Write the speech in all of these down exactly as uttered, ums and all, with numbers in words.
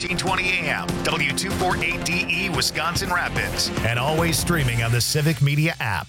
thirteen twenty A M, W two forty-eight D E, Wisconsin Rapids, and always streaming on the Civic Media app.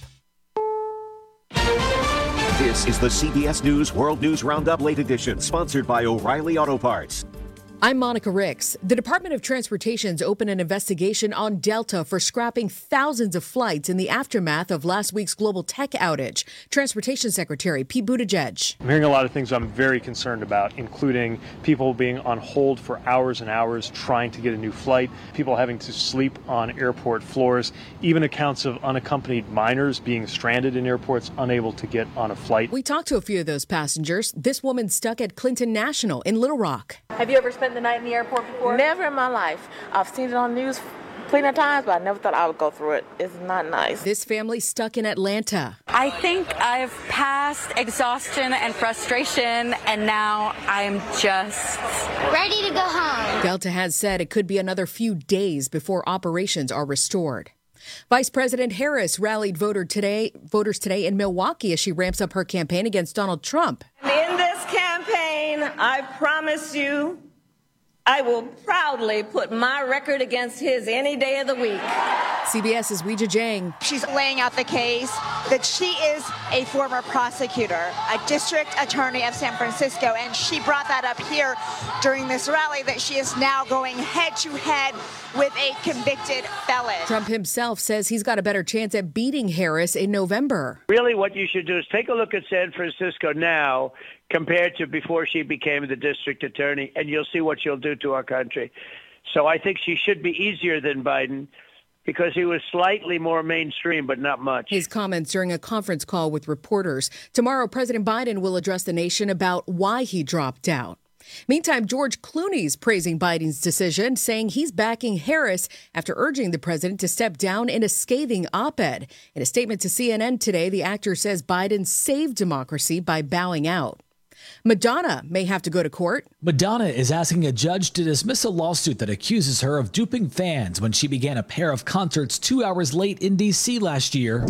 This is the C B S News World News Roundup Late Edition, sponsored by O'Reilly Auto Parts. I'm Monica Ricks. The Department of Transportation's opened an investigation on Delta for scrapping thousands of flights in the aftermath of last week's global tech outage. Transportation Secretary Pete Buttigieg. I'm hearing a lot of things I'm very concerned about, including people being on hold for hours and hours trying to get a new flight, people having to sleep on airport floors, even accounts of unaccompanied minors being stranded in airports, unable to get on a flight. We talked to a few of those passengers. This woman stuck at Clinton National in Little Rock. Have you ever spent the night in the airport before? Never in my life. I've seen it on the news plenty of times, but I never thought I would go through it. It's not nice. This family stuck in Atlanta. I think I've passed exhaustion and frustration, and now I'm just ready to go home. Delta has said it could be another few days before operations are restored. Vice President Harris rallied voter today, voters today in Milwaukee as she ramps up her campaign against Donald Trump. In this campaign, I promise you, I will proudly put my record against his any day of the week. CBS's Weijia Jiang. She's laying out the case that she is a former prosecutor, a district attorney of San Francisco, and she brought that up here during this rally, that she is now going head-to-head with a convicted felon. Trump himself says he's got a better chance at beating Harris in November. Really, what you should do is take a look at San Francisco now compared to before she became the district attorney, and you'll see what she'll do to our country. So I think she should be easier than Biden because he was slightly more mainstream, but not much. His comments during a conference call with reporters. Tomorrow, President Biden will address the nation about why he dropped out. Meantime, George Clooney's praising Biden's decision, saying he's backing Harris after urging the president to step down in a scathing op-ed. In a statement to C N N today, the actor says Biden saved democracy by bowing out. Madonna may have to go to court. Madonna is asking a judge to dismiss a lawsuit that accuses her of duping fans when she began a pair of concerts two hours late in D C last year.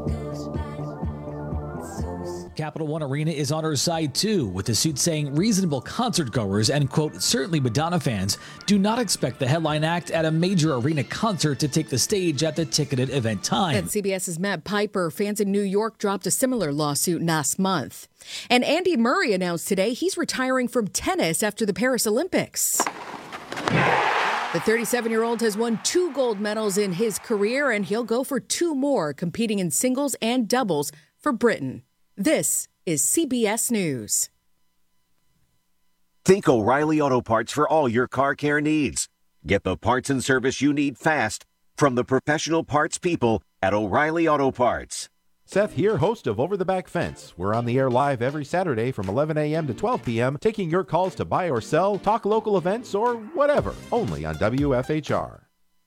Capital One Arena is on her side, too, with the suit saying reasonable concertgoers and, quote, certainly Madonna fans do not expect the headline act at a major arena concert to take the stage at the ticketed event time. At CBS's Matt Piper, fans in New York dropped a similar lawsuit last month. And Andy Murray announced today he's retiring from tennis after the Paris Olympics. The thirty-seven-year-old has won two gold medals in his career, and he'll go for two more, competing in singles and doubles for Britain. This is C B S News. Think O'Reilly Auto Parts for all your car care needs. Get the parts and service you need fast from the professional parts people at O'Reilly Auto Parts. Seth here, host of Over the Back Fence. We're on the air live every Saturday from eleven a.m. to twelve p.m., taking your calls to buy or sell, talk local events, or whatever, only on W F H R.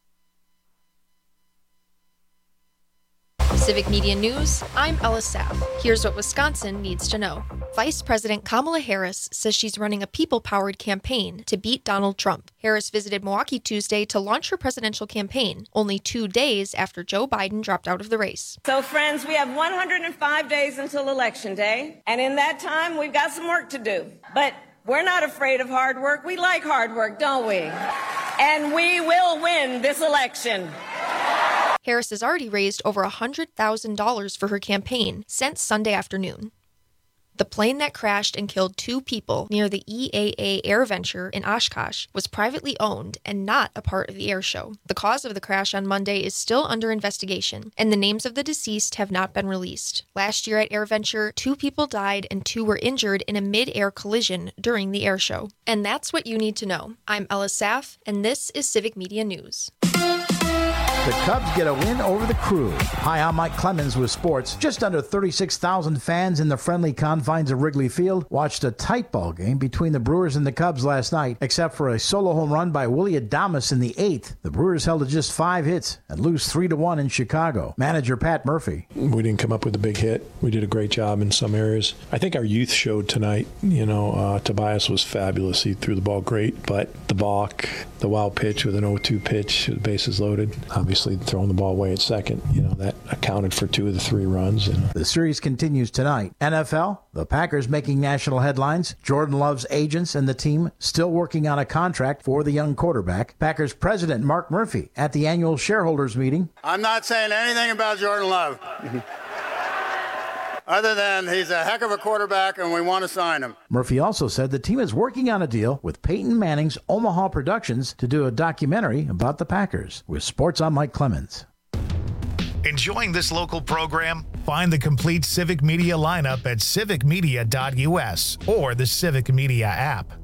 Civic Media News, I'm Ella Saff. Here's what Wisconsin needs to know. Vice President Kamala Harris says she's running a people-powered campaign to beat Donald Trump. Harris visited Milwaukee Tuesday to launch her presidential campaign, only two days after Joe Biden dropped out of the race. So, friends, we have one hundred five days until Election Day, and in that time, we've got some work to do. But we're not afraid of hard work. We like hard work, don't we? And we will win this election. Harris has already raised over one hundred thousand dollars for her campaign since Sunday afternoon. The plane that crashed and killed two people near the E A A AirVenture in Oshkosh was privately owned and not a part of the air show. The cause of the crash on Monday is still under investigation, and the names of the deceased have not been released. Last year at AirVenture, two people died and two were injured in a mid-air collision during the air show. And that's what you need to know. I'm Ella Saff, and this is Civic Media News. The Cubs get a win over the Crew. Hi, I'm Mike Clemens with sports. Just under thirty-six thousand fans in the friendly confines of Wrigley Field watched a tight ball game between the Brewers and the Cubs last night, except for a solo home run by Willie Adames in the eighth. The Brewers held to just five hits and lose three to one in Chicago. Manager Pat Murphy. We didn't come up with a big hit. We did a great job in some areas. I think our youth showed tonight. You know, uh, Tobias was fabulous. He threw the ball great, but the balk, the wild pitch with an oh two pitch, the bases loaded. Obviously, obviously throwing the ball away at second, you know, that accounted for two of the three runs. You know. The series continues tonight. N F L, the Packers making national headlines. Jordan Love's agents and the team still working on a contract for the young quarterback. Packers president Mark Murphy at the annual shareholders meeting. I'm not saying anything about Jordan Love. Other than he's a heck of a quarterback and we want to sign him. Murphy also said the team is working on a deal with Peyton Manning's Omaha Productions to do a documentary about the Packers. With Sports, I'm Mike Clemens. Enjoying this local program? Find the complete Civic Media lineup at civic media dot u s or the Civic Media app.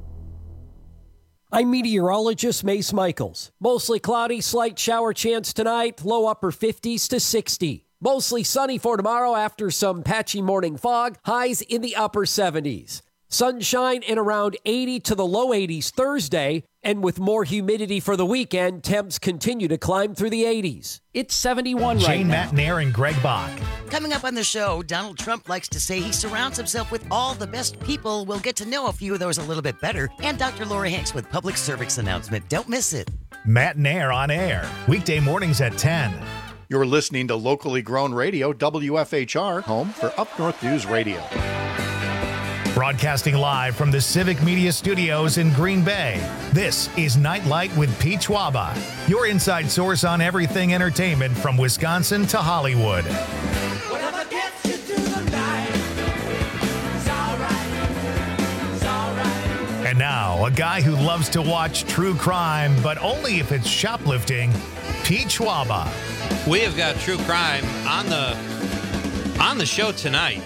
I'm meteorologist Mace Michaels. Mostly cloudy, slight shower chance tonight, low upper fifties to sixty. Mostly sunny for tomorrow after some patchy morning fog, highs in the upper seventies. Sunshine in around eighty to the low eighties Thursday, and with more humidity for the weekend, temps continue to climb through the eighties. It's seventy-one right Jane now. Matnair and Greg Bach. Coming up on the show, Donald Trump likes to say he surrounds himself with all the best people. We'll get to know a few of those a little bit better. And Doctor Laura Hanks with public service announcement. Don't miss it. Matnair on air, weekday mornings at ten. You're listening to locally grown radio, W F H R, home for Up North News Radio. Broadcasting live from the Civic Media Studios in Green Bay, this is Nightlight with Pete Schwaba, your inside source on everything entertainment from Wisconsin to Hollywood. Whatever gets you through the night, it's all right, it's all right. And now, a guy who loves to watch true crime, but only if it's shoplifting, Pete Schwaba. We have got true crime on the on the show tonight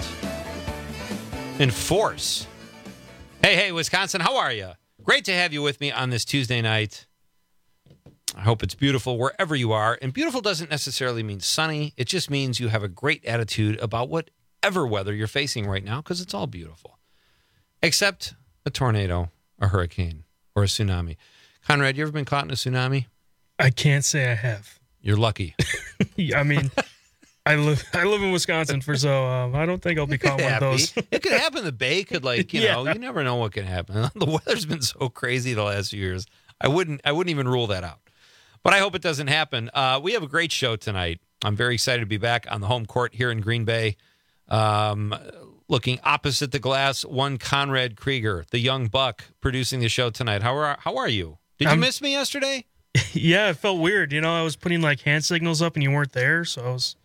in force. Hey, hey, Wisconsin, how are you? Great to have you with me on this Tuesday night. I hope it's beautiful wherever you are. And beautiful doesn't necessarily mean sunny. It just means you have a great attitude about whatever weather you're facing right now, because it's all beautiful. Except a tornado, a hurricane, or a tsunami. Conrad, you ever been caught in a tsunami? I can't say I have. You're lucky. I mean, I live I live in Wisconsin, for so um, I don't think I'll be caught one of those. It could happen. The Bay could, like, you Yeah. know, you never know what can happen. The weather's been so crazy the last few years. I wouldn't I wouldn't even rule that out. But I hope it doesn't happen. Uh, we have a great show tonight. I'm very excited to be back on the home court here in Green Bay. Um, looking opposite the glass, one Conrad Krieger, the young buck, producing the show tonight. How are how are you? Did you I'm- miss me yesterday? Yeah, it felt weird. You know, I was putting like hand signals up and you weren't there, so I was.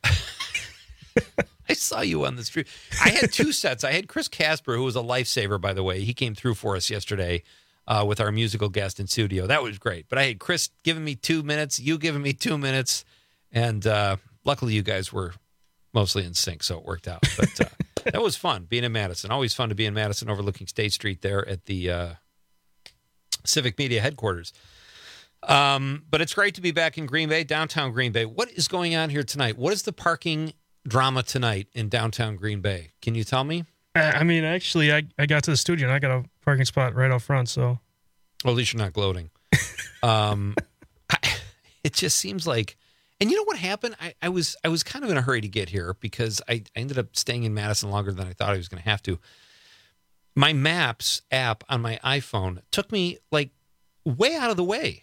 I saw you on the street. I had two sets. I had Chris Casper, who was a lifesaver, by the way. He came through for us yesterday uh, with our musical guest in studio. That was great. But I had Chris giving me two minutes, you giving me two minutes, and uh, luckily you guys were mostly in sync, so it worked out. But uh, that was fun, being in Madison. Always fun to be in Madison, overlooking State Street there at the uh, Civic Media headquarters. Um, but it's great to be back in Green Bay, downtown Green Bay. What is going on here tonight? What is the parking drama tonight in downtown Green Bay? Can you tell me? I I mean, actually, I, I got to the studio and I got a parking spot right out front, so. Well, at least you're not gloating. um, I, it just seems like, and you know what happened? I, I was I was kind of in a hurry to get here because I, I ended up staying in Madison longer than I thought I was going to have to. My Maps app on my iPhone took me like way out of the way.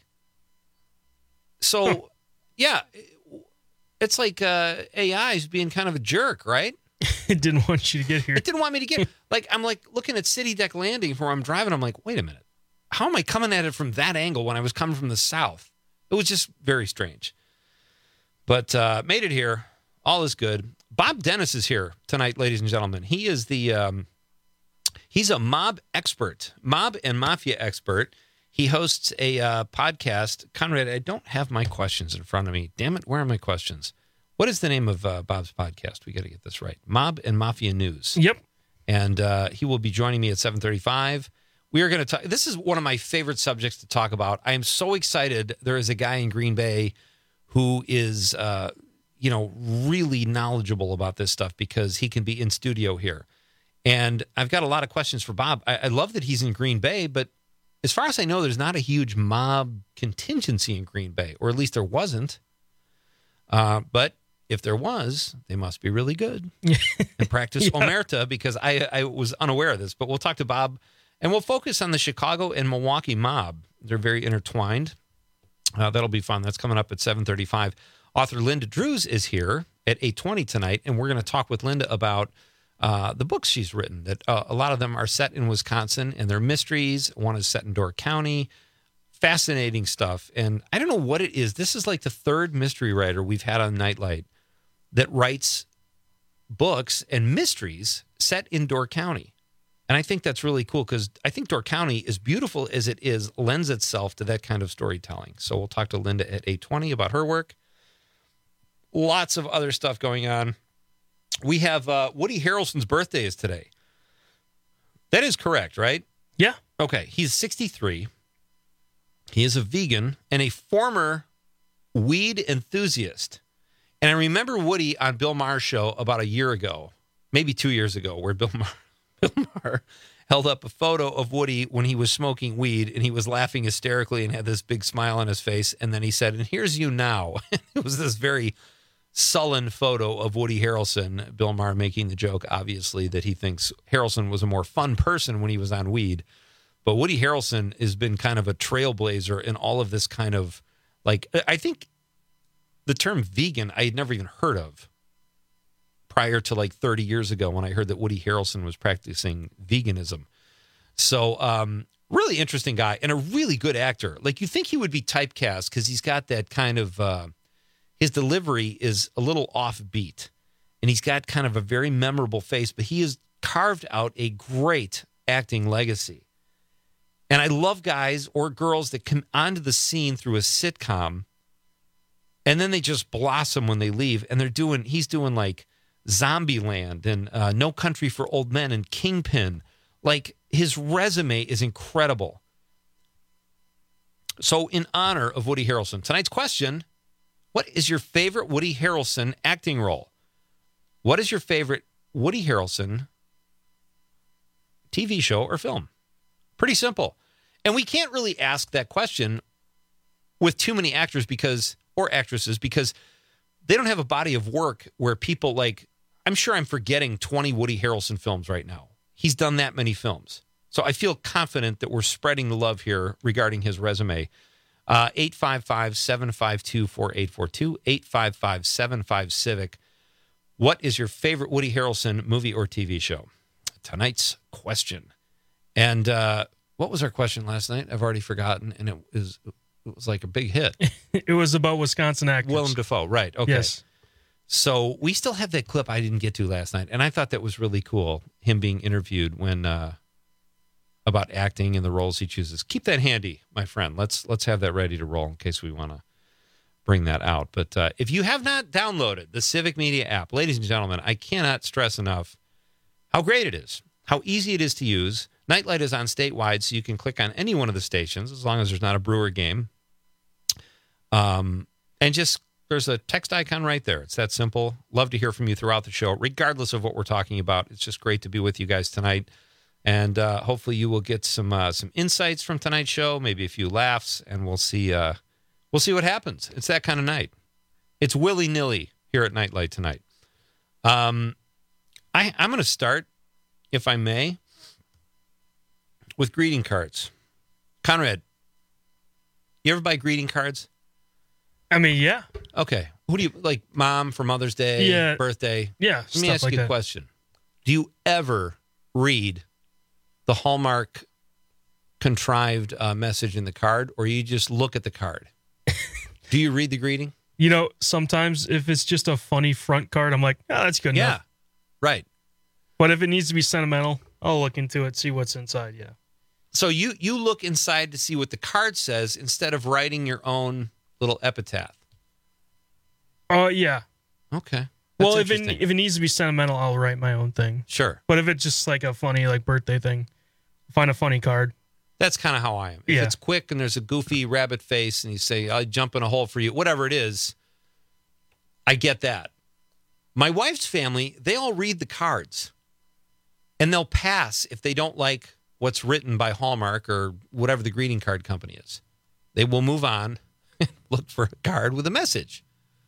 So, yeah, it's like uh, A I is being kind of a jerk, right? It didn't want you to get here. It didn't want me to get, like, I'm like looking at City Deck Landing where I'm driving. I'm like, wait a minute. How am I coming at it from that angle when I was coming from the south? It was just very strange. But uh, made it here. All is good. Bob Dennis is here tonight, ladies and gentlemen. He is the, um, he's a mob expert, mob and mafia expert. He hosts a uh, podcast. Conrad, I don't have my questions in front of me. Damn it, where are my questions? What is the name of uh, Bob's podcast? We got to get this right. Mob and Mafia News. Yep. And uh, he will be joining me at seven thirty-five. We are going to talk. This is one of my favorite subjects to talk about. I am so excited. There is a guy in Green Bay who is, uh, you know, really knowledgeable about this stuff because he can be in studio here. And I've got a lot of questions for Bob. I, I love that he's in Green Bay, but as far as I know, there's not a huge mob contingency in Green Bay, or at least there wasn't. Uh, but if there was, they must be really good and practice yeah. omerta, because I, I was unaware of this. But we'll talk to Bob, and we'll focus on the Chicago and Milwaukee mob. They're very intertwined. Uh, that'll be fun. That's coming up at seven thirty-five. Author Linda Drews is here at eight twenty tonight, and we're going to talk with Linda about uh, the books she's written. That uh, a lot of them are set in Wisconsin, and they're mysteries. One is set in Door County. Fascinating stuff. And I don't know what it is. This is like the third mystery writer we've had on Nightlight that writes books and mysteries set in Door County. And I think that's really cool because I think Door County, as beautiful as it is, lends itself to that kind of storytelling. So we'll talk to Linda at eight twenty about her work. Lots of other stuff going on. We have uh, Woody Harrelson's birthday is today. That is correct, right? Yeah. Okay. He's sixty-three. He is a vegan and a former weed enthusiast. And I remember Woody on Bill Maher's show about a year ago, maybe two years ago, where Bill Maher, Bill Maher held up a photo of Woody when he was smoking weed, and he was laughing hysterically and had this big smile on his face. And then he said, "And here's you now." It was this very sullen photo of Woody Harrelson, Bill Maher making the joke, obviously, that he thinks Harrelson was a more fun person when he was on weed. But Woody Harrelson has been kind of a trailblazer in all of this kind of, like, I think the term vegan I had never even heard of prior to like thirty years ago when I heard that Woody Harrelson was practicing veganism. So um, really interesting guy and a really good actor. Like, you think he would be typecast because he's got that kind of, uh, his delivery is a little offbeat. And he's got kind of a very memorable face, but he has carved out a great acting legacy. And I love guys or girls that come onto the scene through a sitcom and then they just blossom when they leave. And they're doing, he's doing like Zombieland and uh, No Country for Old Men and Kingpin. Like, his resume is incredible. So in honor of Woody Harrelson, tonight's question, what is your favorite Woody Harrelson acting role? What is your favorite Woody Harrelson T V show or film? Pretty simple. And we can't really ask that question with too many actors because, or actresses, because they don't have a body of work where people like, I'm sure I'm forgetting twenty Woody Harrelson films right now. He's done that many films. So I feel confident that we're spreading the love here regarding his resume. Uh, eight five five, seven five two, four eight four two, eight five five, seven five, Civic. What is your favorite Woody Harrelson movie or T V show? Tonight's question. And uh, what was our question last night? I've already forgotten, and it was it was like a big hit. It was about Wisconsin actors. Willem Dafoe, right? Okay. Yes. So we still have that clip I didn't get to last night, and I thought that was really cool. Him being interviewed when uh, about acting and the roles he chooses. Keep that handy, my friend. Let's let's have that ready to roll in case we want to bring that out. But uh, if you have not downloaded the Civic Media app, ladies and gentlemen, I cannot stress enough how great it is, how easy it is to use. Nightlight is on statewide, so you can click on any one of the stations as long as there's not a Brewer game. Um, and just, there's a text icon right there. It's that simple. Love to hear from you throughout the show, regardless of what we're talking about. It's just great to be with you guys tonight. And uh, hopefully you will get some uh, some insights from tonight's show, maybe a few laughs, and we'll see uh, we'll see what happens. It's that kind of night. It's willy-nilly here at Nightlight tonight. Um, I, I'm going to start, if I may, with greeting cards. Conrad, you ever buy greeting cards? I mean, yeah. Okay. Who do you, like mom for Mother's Day, Yeah. birthday? Yeah, Let me stuff ask like you a that. question. Do you ever read the Hallmark contrived uh, message in the card, or you just look at the card? Do you read the greeting? You know, sometimes if it's just a funny front card, I'm like, oh, that's good Yeah. enough. Right. But if it needs to be sentimental, I'll look into it, see what's inside, yeah. So you you look inside to see what the card says instead of writing your own little epitaph. Oh, uh, yeah. Okay. Well, That's if it, interesting. if it needs to be sentimental, I'll write my own thing. Sure. But if it's just like a funny like birthday thing, find a funny card. That's kind of how I am. If Yeah. it's quick and there's a goofy rabbit face and you say, I'll jump in a hole for you, whatever it is, I get that. My wife's family, they all read the cards. And they'll pass if they don't like what's written by Hallmark or whatever the greeting card company is. They will move on and look for a card with a message.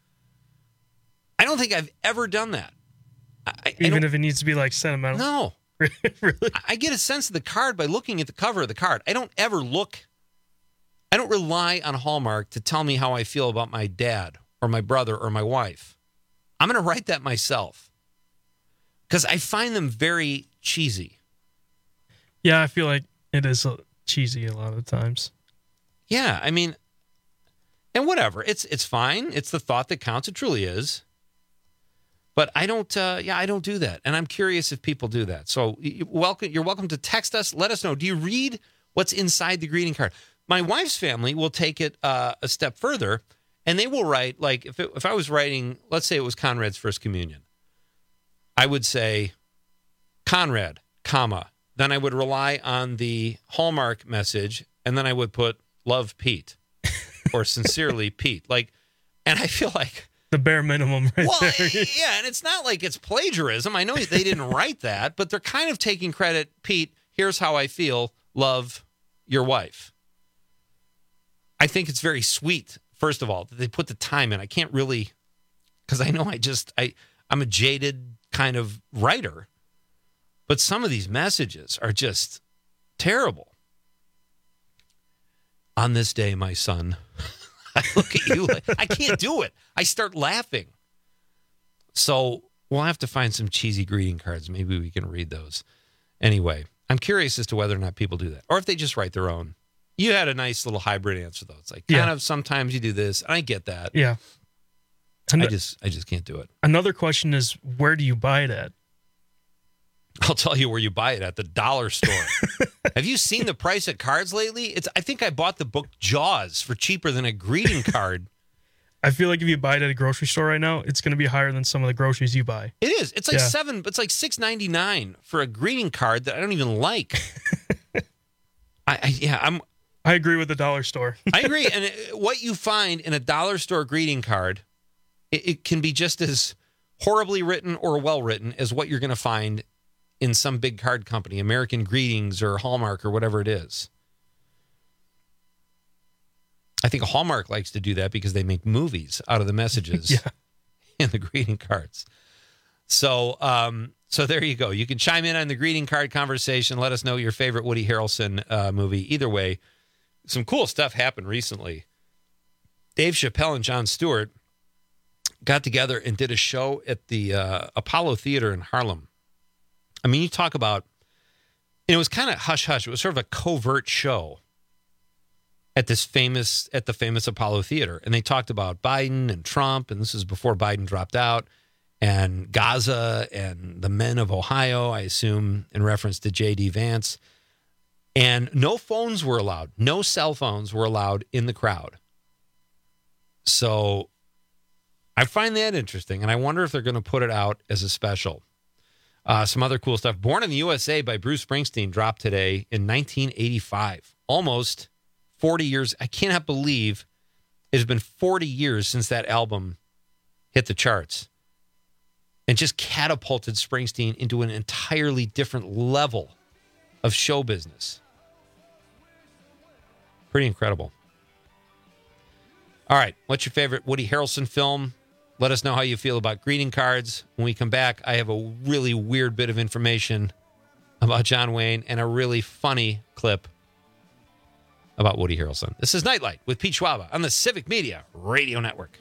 I don't think I've ever done that. I, I Even don't- if it needs to be like sentimental. No. Really? I get a sense of the card by looking at the cover of the card. I don't ever look, I don't rely on Hallmark to tell me how I feel about my dad or my brother or my wife. I'm going to write that myself because I find them very cheesy. Yeah, I feel like it is cheesy a lot of the times. Yeah, I mean, and whatever. It's it's fine. It's the thought that counts. It truly is. But I don't, uh, yeah, I don't do that. And I'm curious if people do that. So you, welcome, you're welcome to text us. Let us know. Do you read what's inside the greeting card? My wife's family will take it uh, a step further, and they will write, like, if, it, if I was writing, let's say it was Conrad's first communion, I would say, Conrad, comma. Then I would rely on the Hallmark message, and then I would put, love Pete, or sincerely Pete. Like, and I feel like, the bare minimum right well, there. Yeah, and it's not like it's plagiarism. I know they didn't write that, but they're kind of taking credit. Pete, here's how I feel. Love, your wife. I think it's very sweet, first of all, that they put the time in. I can't really, because I know I just, I, I'm a jaded kind of writer, but some of these messages are just terrible. On this day, my son... I look at you like, I can't do it. I start laughing. So we'll have to find some cheesy greeting cards. Maybe we can read those. Anyway, I'm curious as to whether or not people do that. Or if they just write their own. You had a nice little hybrid answer, though. It's like, kind Yeah. of, sometimes you do this. And I get that. Yeah. I just I just can't do it. Another question is, where do you buy it at? I'll tell you where you buy it, at the dollar store. Have you seen the price of cards lately? It's. I think I bought the book Jaws for cheaper than a greeting card. I feel like if you buy it at a grocery store right now, it's going to be higher than some of the groceries you buy. It is. It's like Yeah. seven. It's like six ninety nine for a greeting card that I don't even like. I, I yeah. I'm. I agree with the dollar store. I agree. And it, what you find in a dollar store greeting card, it, it can be just as horribly written or well written as what you're going to find in some big card company, American Greetings or Hallmark or whatever it is. I think Hallmark likes to do that because they make movies out of the messages Yeah. in the greeting cards. So, um, so there you go. You can chime in on the greeting card conversation. Let us know your favorite Woody Harrelson uh, movie. Either way, some cool stuff happened recently. Dave Chappelle and Jon Stewart got together and did a show at the uh, Apollo Theater in Harlem. I mean, you talk about, and it was kind of hush-hush. It was sort of a covert show at this famous, at the famous Apollo Theater. And they talked about Biden and Trump, and this is before Biden dropped out, and Gaza and the men of Ohio, I assume in reference to J D Vance. And no phones were allowed. No cell phones were allowed in the crowd. So I find that interesting, and I wonder if they're going to put it out as a special. Uh, some other cool stuff. Born in the U S A by Bruce Springsteen dropped today in nineteen eighty-five. Almost forty years. I cannot believe it has been forty years since that album hit the charts and just catapulted Springsteen into an entirely different level of show business. Pretty incredible. All right. What's your favorite Woody Harrelson film? Let us know how you feel about greeting cards. When we come back, I have a really weird bit of information about John Wayne and a really funny clip about Woody Harrelson. This is Nightlight with Pete Schwaba on the Civic Media Radio Network.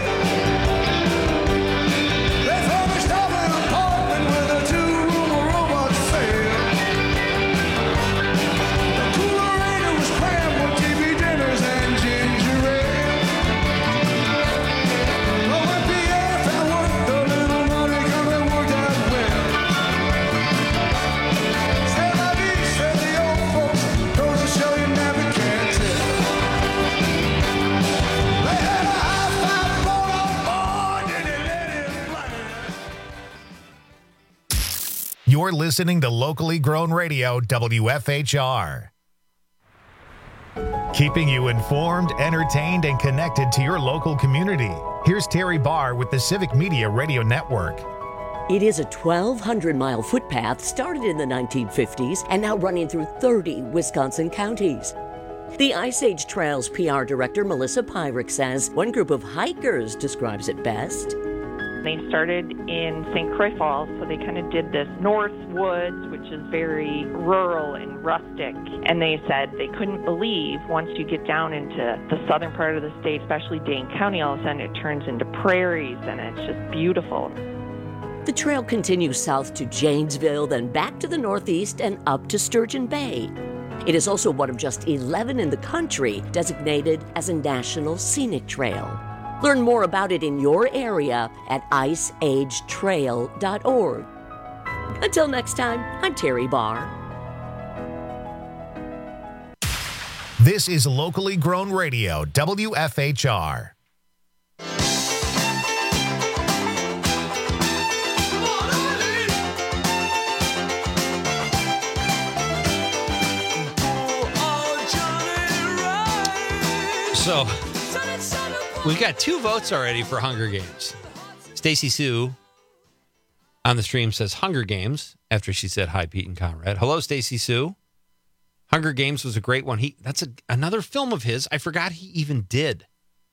You're listening to locally grown radio W F H R. Keeping you informed, entertained, and connected to your local community. Here's Terry Barr with the Civic Media Radio Network. It is a twelve hundred mile footpath started in the nineteen fifties and now running through thirty Wisconsin counties. The Ice Age Trails P R director Melissa Pyrick says one group of hikers describes it best. They started in Saint Croix Falls, so they kind of did this North Woods, which is very rural and rustic. And they said they couldn't believe once you get down into the southern part of the state, especially Dane County, all of a sudden it turns into prairies and it's just beautiful. The trail continues south to Janesville, then back to the northeast and up to Sturgeon Bay. It is also one of just eleven in the country designated as a National Scenic Trail. Learn more about it in your area at ice age trail dot org. Until next time, I'm Terry Barr. This is locally grown radio, W F H R. So, we've got two votes already for Hunger Games. Stacy Sue on the stream says Hunger Games after she said hi, Pete and Conrad. Hello, Stacy Sue. Hunger Games was a great one. He that's a, another film of his I forgot he even did.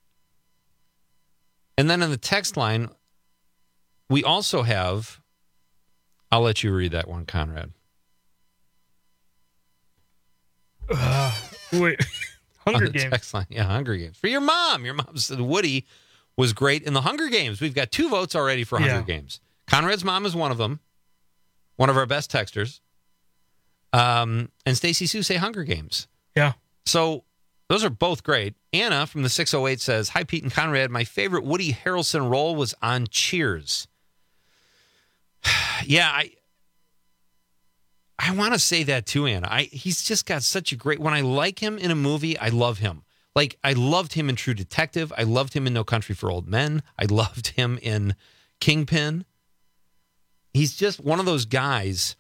And then on the text line, we also have, I'll let you read that one, Conrad. Uh, wait. Hunger on the Games. Text line. Yeah, Hunger Games. For your mom. Your mom said Woody was great in the Hunger Games. We've got two votes already for Hunger Yeah. Games. Conrad's mom is one of them. One of our best texters. Um, and Stacy Sue say Hunger Games. Yeah. So those are both great. Anna from the six oh eight says, hi, Pete and Conrad. My favorite Woody Harrelson role was on Cheers. yeah, I I want to say that too, Anna. I he's just got such a great... When I like him in a movie, I love him. Like, I loved him in True Detective. I loved him in No Country for Old Men. I loved him in Kingpin. He's just one of those guys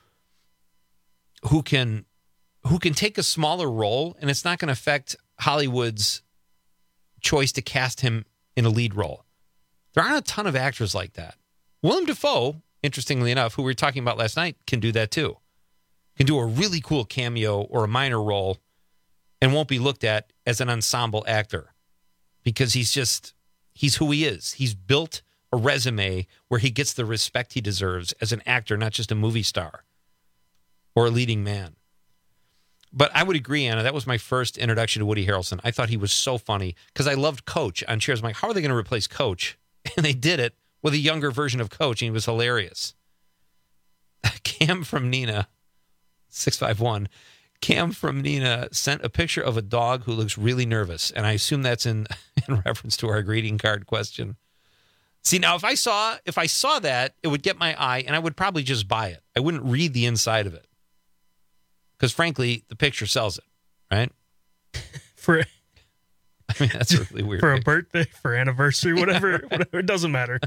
who can who can take a smaller role, and it's not going to affect Hollywood's choice to cast him in a lead role. There aren't a ton of actors like that. Willem Dafoe, interestingly enough, who we were talking about last night, can do that too. Can do a really cool cameo or a minor role and won't be looked at as an ensemble actor because he's just, he's who he is. He's built a resume where he gets the respect he deserves as an actor, not just a movie star or a leading man. But I would agree, Anna, that was my first introduction to Woody Harrelson. I thought he was so funny because I loved Coach on Cheers. I'm like, how are they going to replace Coach? And they did it with a younger version of Coach, and he was hilarious. Cam from Nina, six five one. Cam from Nina sent a picture of a dog who looks really nervous, and I assume that's in, in reference to our greeting card question. See, now if I saw if I saw that, it would get my eye, and I would probably just buy it. I wouldn't read the inside of it. Because frankly, the picture sells it, right? For I mean, that's a really weird for a picture. birthday, for anniversary, whatever, whatever, it doesn't matter.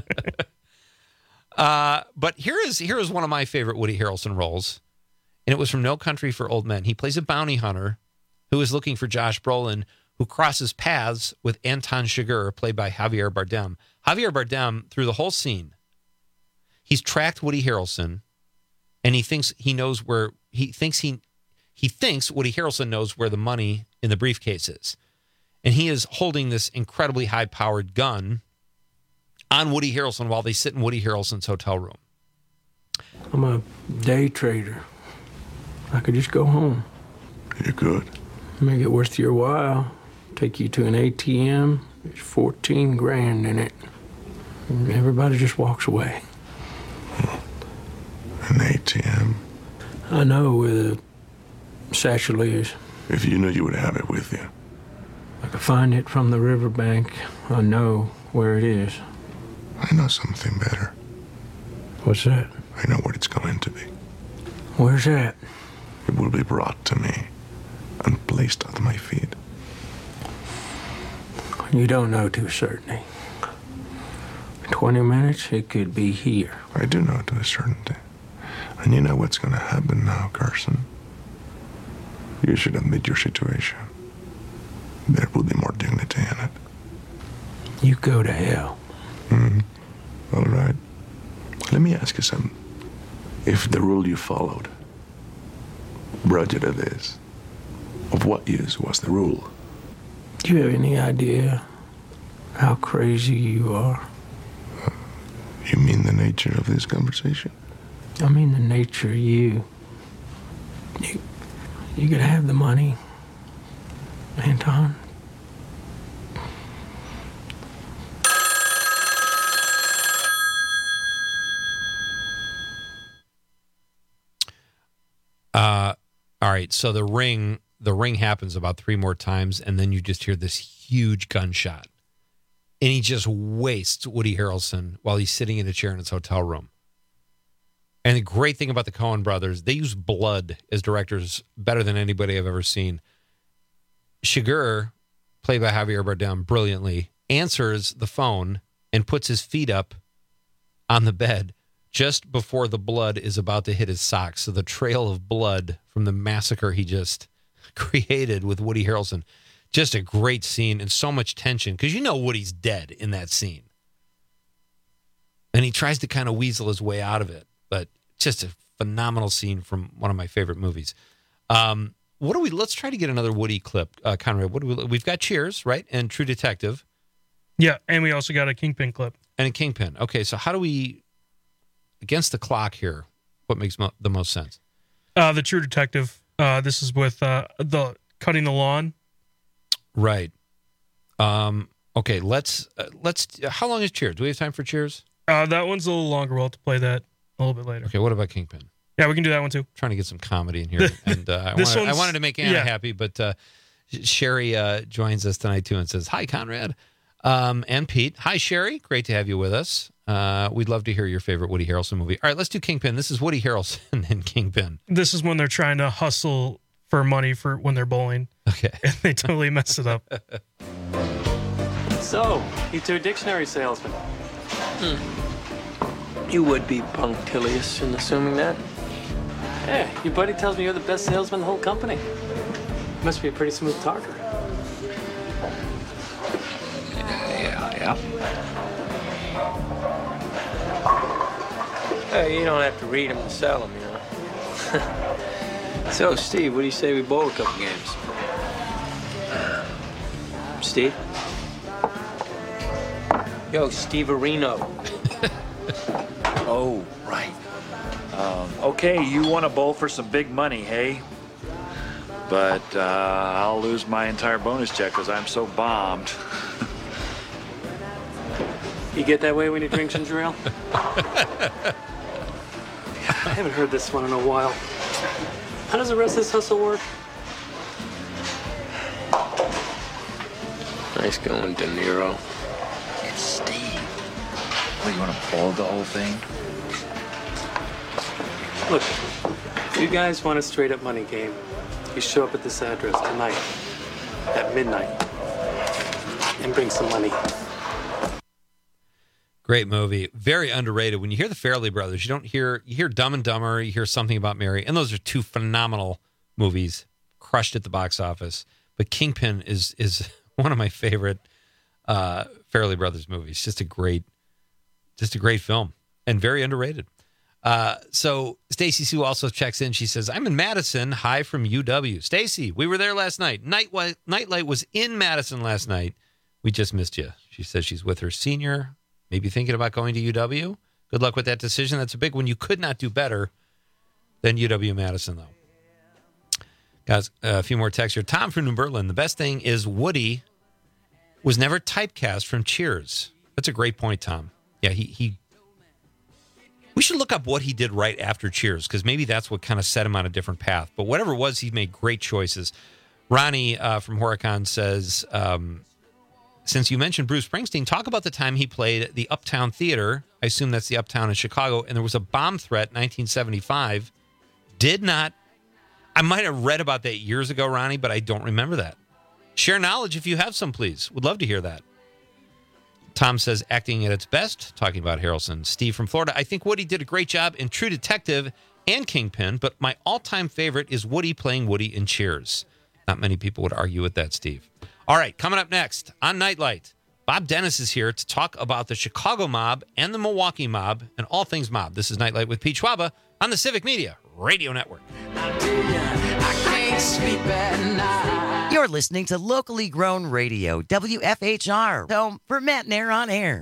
uh, but here is here is one of my favorite Woody Harrelson roles, and it was from No Country for Old Men. He plays a bounty hunter who is looking for Josh Brolin, who crosses paths with Anton Chigurh, played by Javier Bardem. Javier Bardem, through the whole scene, he's tracked Woody Harrelson, and he thinks he knows where he thinks he he thinks Woody Harrelson knows where the money in the briefcase is, and he is holding this incredibly high-powered gun on Woody Harrelson while they sit in Woody Harrelson's hotel room. I'm a day trader. I could just go home. You could. Make it worth your while. Take you to an A T M. There's fourteen grand in it. And everybody just walks away. An A T M? I know where the satchel is. If you knew you would have it with you. I could find it from the riverbank. I know where it is. I know something better. What's that? I know what it's going to be. Where's that? It will be brought to me and placed at my feet. You don't know to a certainty. Twenty minutes, it could be here. I do know to a certainty. And you know what's going to happen now, Carson? You should admit your situation. There will be more dignity in it. You go to hell. Mm-hmm. All right. Let me ask you something. If the rule you followed brought you to this, of what use was the rule? Do you have any idea how crazy you are? You mean the nature of this conversation? I mean the nature of you. You, you could have the money, Anton. Uh, all right. So the ring, the ring happens about three more times, and then you just hear this huge gunshot, and he just wastes Woody Harrelson while he's sitting in a chair in his hotel room. And the great thing about the Coen brothers, they use blood as directors better than anybody I've ever seen. Chigurh, played by Javier Bardem brilliantly, answers the phone and puts his feet up on the bed just before the blood is about to hit his socks. So the trail of blood from the massacre he just created with Woody Harrelson. Just a great scene and so much tension because you know Woody's dead in that scene. And he tries to kind of weasel his way out of it. But just a phenomenal scene from one of my favorite movies. Um, what do we? Let's try to get another Woody clip, uh, Conrad. What do we? We've got Cheers, right, and True Detective. Yeah, and we also got a Kingpin clip and a Kingpin. Okay, so how do we, against the clock here? What makes mo- the most sense? Uh, the True Detective. Uh, this is with uh, the cutting the lawn. Right. Um, okay. Let's uh, let's. Uh, how long is Cheers? Do we have time for Cheers? Uh, that one's a little longer. We'll have to play that a little bit later. Okay, what about Kingpin? Yeah, we can do that one too. Trying to get some comedy in here. And uh, I, wanted, I wanted to make Anna yeah. happy, but uh, Sherry uh, joins us tonight too and says, hi, Conrad um, and Pete. Hi, Sherry. Great to have you with us. Uh, we'd love to hear your favorite Woody Harrelson movie. All right, let's do Kingpin. This is Woody Harrelson and Kingpin. This is when they're trying to hustle for money for when they're bowling. Okay. And they totally mess it up. So, you two dictionary salesmen. Hmm. You would be punctilious in assuming that. Hey, your buddy tells me you're the best salesman in the whole company. Must be a pretty smooth talker. Yeah, yeah. Hey, you don't have to read them to sell them, you know. So, Steve, what do you say we bowl a couple games? Steve? Yo, Steve Areno. Oh, right. Um, okay, you want to bowl for some big money, hey? But uh, I'll lose my entire bonus check because I'm so bombed. You get that way when you drink ginger ale? I haven't heard this one in a while. How does the rest of this hustle work? Nice going, De Niro. It's Steve. What, you want to bowl the whole thing? Look, if you guys want a straight-up money game, you show up at this address tonight at midnight and bring some money. Great movie. Very underrated. When you hear the Farrelly brothers, you don't hear, you hear Dumb and Dumber, you hear Something About Mary, and those are two phenomenal movies, crushed at the box office. But Kingpin is is one of my favorite uh, Farrelly brothers movies. Just a great, just a great film and very underrated. Uh, so Stacy Sue also checks in. She says, I'm in Madison. Hi from U W. Stacy, we were there last night. Night Nightlight was in Madison last night. We just missed you. She says she's with her senior, maybe thinking about going to U W. Good luck with that decision. That's a big one. You could not do better than U W Madison, though. Guys, a few more texts here. Tom from New Berlin. The best thing is Woody was never typecast from Cheers. That's a great point, Tom. Yeah, he he. We should look up what he did right after Cheers, because maybe that's what kind of set him on a different path. But whatever it was, he made great choices. Ronnie uh, from Horicon says, um, since you mentioned Bruce Springsteen, talk about the time he played the Uptown Theater. I assume that's the Uptown in Chicago. And there was a bomb threat in nineteen seventy-five. Did not. I might have read about that years ago, Ronnie, but I don't remember that. Share knowledge if you have some, please. Would love to hear that. Tom says, acting at its best, talking about Harrelson. Steve from Florida, I think Woody did a great job in True Detective and Kingpin, but my all-time favorite is Woody playing Woody in Cheers. Not many people would argue with that, Steve. All right, coming up next on Nightlight, Bob Dennis is here to talk about the Chicago mob and the Milwaukee mob and all things mob. This is Nightlight with Pete Schwaba on the Civic Media Radio Network. I can't sleep at night. You're listening to locally grown radio, W F H R, home for Matt and Air on Air.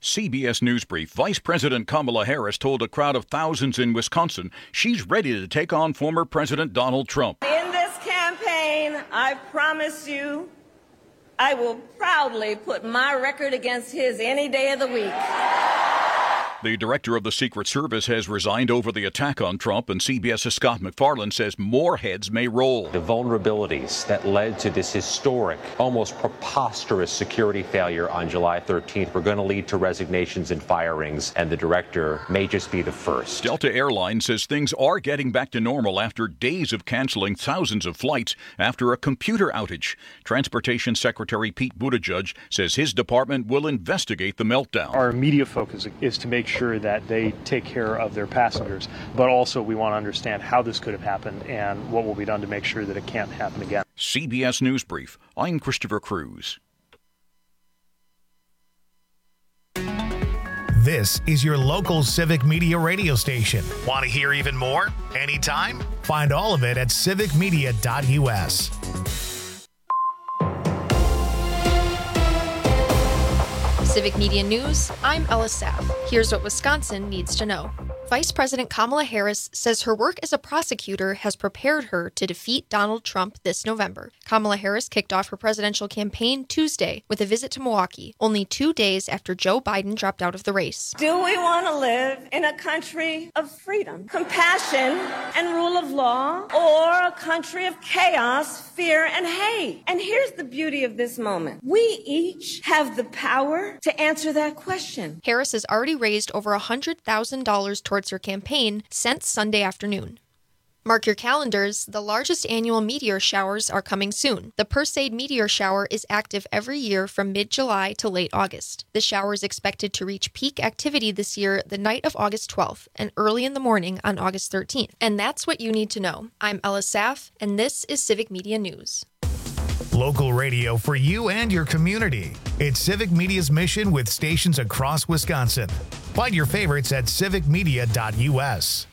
C B S News Brief. Vice President Kamala Harris told a crowd of thousands in Wisconsin she's ready to take on former President Donald Trump. In this campaign, I promise you, I will proudly put my record against his any day of the week. The director of the Secret Service has resigned over the attack on Trump, and CBS's Scott MacFarlane says more heads may roll. The vulnerabilities that led to this historic, almost preposterous security failure on July thirteenth were going to lead to resignations and firings, and the director may just be the first. Delta Airlines says things are getting back to normal after days of canceling thousands of flights after a computer outage. Transportation Secretary Pete Buttigieg says his department will investigate the meltdown. Our immediate focus is to make sure that they take care of their passengers, but also we want to understand how this could have happened and what will be done to make sure that it can't happen again. C B S News Brief. I'm Christopher Cruz. This is your local Civic Media radio station. Want to hear even more? Anytime? Find all of it at civic media dot u s. Civic Media News, I'm Ella Saff. Here's what Wisconsin needs to know. Vice President Kamala Harris says her work as a prosecutor has prepared her to defeat Donald Trump this November. Kamala Harris kicked off her presidential campaign Tuesday with a visit to Milwaukee, only two days after Joe Biden dropped out of the race. Do we want to live in a country of freedom, compassion, and rule of law, or a country of chaos, fear, and hate? And here's the beauty of this moment. We each have the power to answer that question. Harris has already raised over one hundred thousand dollars towards her campaign since Sunday afternoon. Mark your calendars, the largest annual meteor showers are coming soon. The Perseid meteor shower is active every year from mid-July to late August. The shower is expected to reach peak activity this year the night of August twelfth and early in the morning on August thirteenth. And that's what you need to know. I'm Ella Saff, and this is Civic Media News. Local radio for you and your community. It's Civic Media's mission with stations across Wisconsin. Find your favorites at civic media dot u s.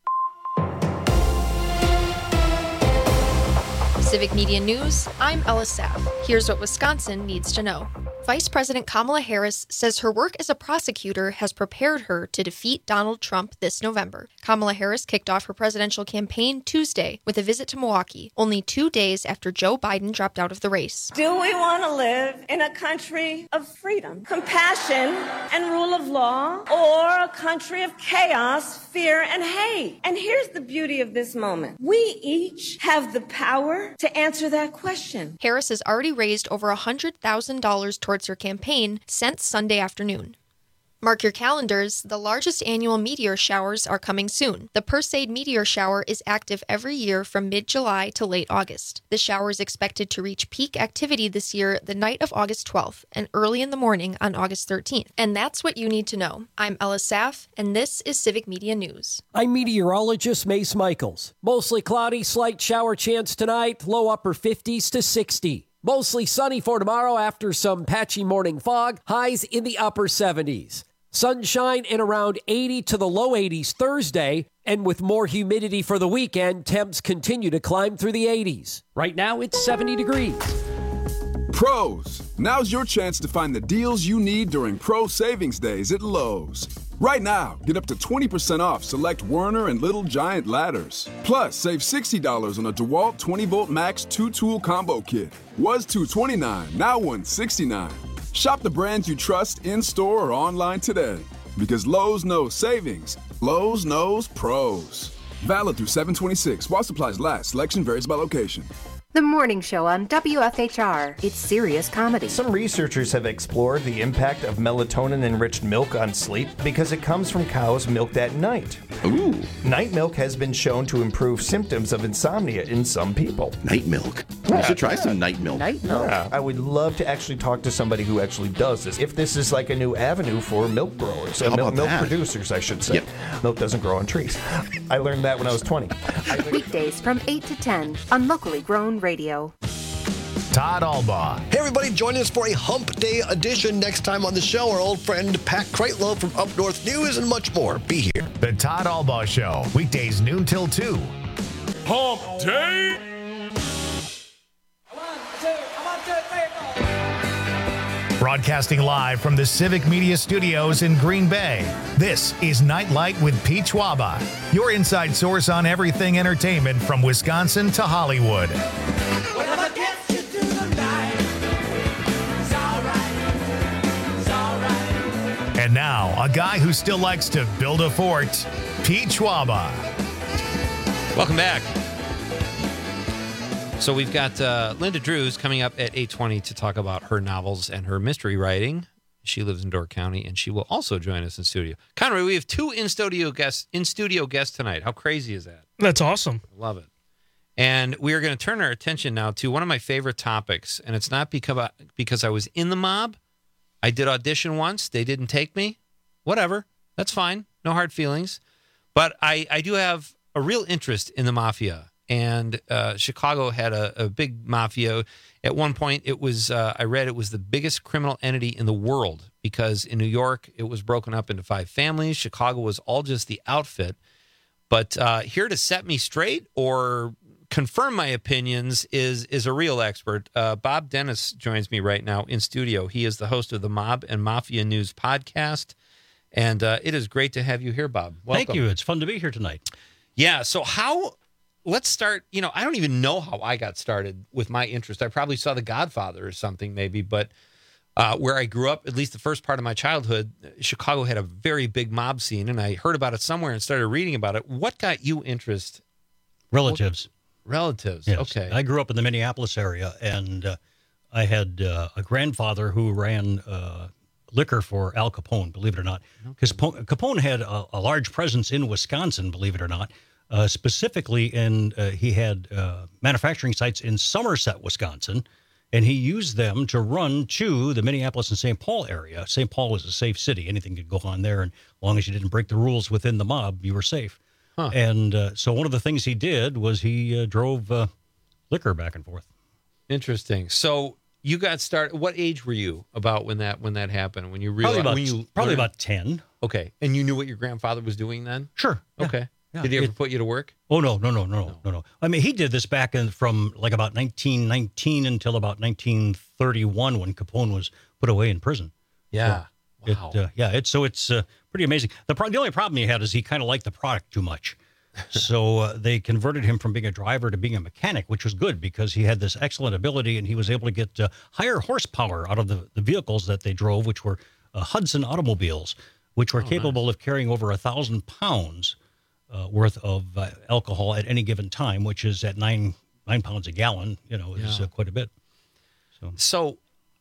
Civic Media News, I'm Ella Saff. Here's what Wisconsin needs to know. Vice President Kamala Harris says her work as a prosecutor has prepared her to defeat Donald Trump this November. Kamala Harris kicked off her presidential campaign Tuesday with a visit to Milwaukee, only two days after Joe Biden dropped out of the race. Do we want to live in a country of freedom, compassion, and rule of law, or a country of chaos, fear, and hate? And here's the beauty of this moment. We each have the power to answer that question. Harris has already raised over one hundred thousand dollars towards her campaign since Sunday afternoon. Mark your calendars, the largest annual meteor showers are coming soon. The Perseid meteor shower is active every year from mid-July to late August. The shower is expected to reach peak activity this year the night of August twelfth and early in the morning on August thirteenth. And that's what you need to know. I'm Ella Saff, and this is Civic Media News. I'm meteorologist Mace Michaels. Mostly cloudy, slight shower chance tonight, low upper fifties to sixty. Mostly sunny for tomorrow after some patchy morning fog, highs in the upper seventies. Sunshine and around eighty to the low eighties Thursday, and with more humidity for the weekend, temps continue to climb through the eighties. Right now, it's seventy degrees. Pros, now's your chance to find the deals you need during Pro Savings Days at Lowe's. Right now, get up to twenty percent off select Werner and Little Giant ladders. Plus, save sixty dollars on a DeWalt twenty volt Max two-tool combo kit. Was two hundred twenty-nine dollars, now one hundred sixty-nine dollars. Shop the brands you trust in-store or online today. Because Lowe's knows savings. Lowe's knows pros. Valid through seven twenty-six. While supplies last. Selection varies by location. The morning show on W F H R. It's serious comedy. Some researchers have explored the impact of melatonin-enriched milk on sleep because it comes from cows milked at night. Ooh. Night milk has been shown to improve symptoms of insomnia in some people. Night milk. Yeah, I should try yeah. some night milk. Night milk. Yeah. I would love to actually talk to somebody who actually does this. If this is like a new avenue for milk growers, uh, How milk, about milk that? producers, I should say. Yep. Milk doesn't grow on trees. I learned that when I was twenty. Weekdays from eight to ten on Locally Grown Radio. Todd Albaugh. Hey everybody, join us for a Hump Day edition next time on the show. Our old friend Pat Kreitlow from Up North News and much more. Be here. The Todd Albaugh Show, weekdays noon till two. Hump Day! Broadcasting live from the Civic Media Studios in Green Bay, this is Nightlight with Pete Schwaba, your inside source on everything entertainment from Wisconsin to Hollywood. Whatever gets you through the night, it's all right, it's all right. And now, a guy who still likes to build a fort, Pete Schwaba. Welcome back. So we've got uh, Linda Drews coming up at eight twenty to talk about her novels and her mystery writing. She lives in Door County, and she will also join us in studio. Conroy, we have two in-studio guests in studio guests tonight. How crazy is that? That's awesome. I love it. And we are going to turn our attention now to one of my favorite topics, and it's not because because I was in the mob. I did audition once. They didn't take me. Whatever. That's fine. No hard feelings. But I, I do have a real interest in the mafia. And uh, Chicago had a, a big mafia. At one point, it was, uh, I read it was the biggest criminal entity in the world because in New York, it was broken up into five families. Chicago was all just the outfit. But uh, here to set me straight or confirm my opinions is is a real expert. Uh, Bob Dennis joins me right now in studio. He is the host of the Mob and Mafia News podcast. And uh, it is great to have you here, Bob. Welcome. Thank you. It's fun to be here tonight. Yeah. So how... Let's start, you know, I don't even know how I got started with my interest. I probably saw The Godfather or something maybe, but uh, where I grew up, at least the first part of my childhood, Chicago had a very big mob scene, and I heard about it somewhere and started reading about it. What got you interest? Relatives. What? Relatives, yes. Okay. I grew up in the Minneapolis area, and uh, I had uh, a grandfather who ran uh, liquor for Al Capone, believe it or not. Because okay. Capone had a, a large presence in Wisconsin, believe it or not. Uh, specifically, in uh, he had uh, manufacturing sites in Somerset, Wisconsin, and he used them to run to the Minneapolis and Saint Paul area. Saint Paul was a safe city; anything could go on there, and as long as you didn't break the rules within the mob, you were safe. Huh. And uh, so, one of the things he did was he uh, drove uh, liquor back and forth. Interesting. So, you got started. What age were you about when that when that happened? When you realized probably about, when you probably learned? about ten. Okay, and you knew what your grandfather was doing then? Sure. Yeah. Okay. Yeah, Did he ever it, put you to work? Oh, no, no, no, no, no, no, no. I mean, he did this back in from like about nineteen nineteen until about nineteen thirty-one when Capone was put away in prison. Yeah. So wow. It, uh, yeah, it's so it's uh, pretty amazing. The, pro- the only problem he had is he kind of liked the product too much. So uh, they converted him from being a driver to being a mechanic, which was good because he had this excellent ability and he was able to get uh, higher horsepower out of the, the vehicles that they drove, which were uh, Hudson automobiles, which were oh, capable nice. of carrying over a thousand pounds Uh, worth of uh, alcohol at any given time, which is at nine nine pounds a gallon. You know, is yeah. uh, quite a bit. So, so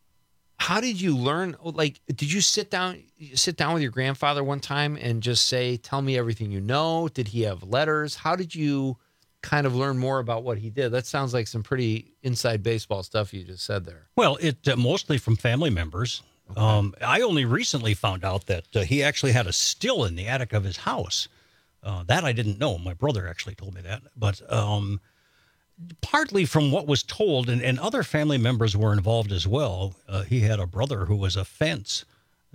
how did you learn? Like, did you sit down sit down with your grandfather one time and just say, "Tell me everything you know"? Did he have letters? How did you kind of learn more about what he did? That sounds like some pretty inside baseball stuff you just said there. Well, it uh, mostly from family members. Okay. Um, I only recently found out that uh, he actually had a still in the attic of his house. Uh, that I didn't know. My brother actually told me that. But um, partly from what was told, and, and other family members were involved as well, uh, he had a brother who was a fence.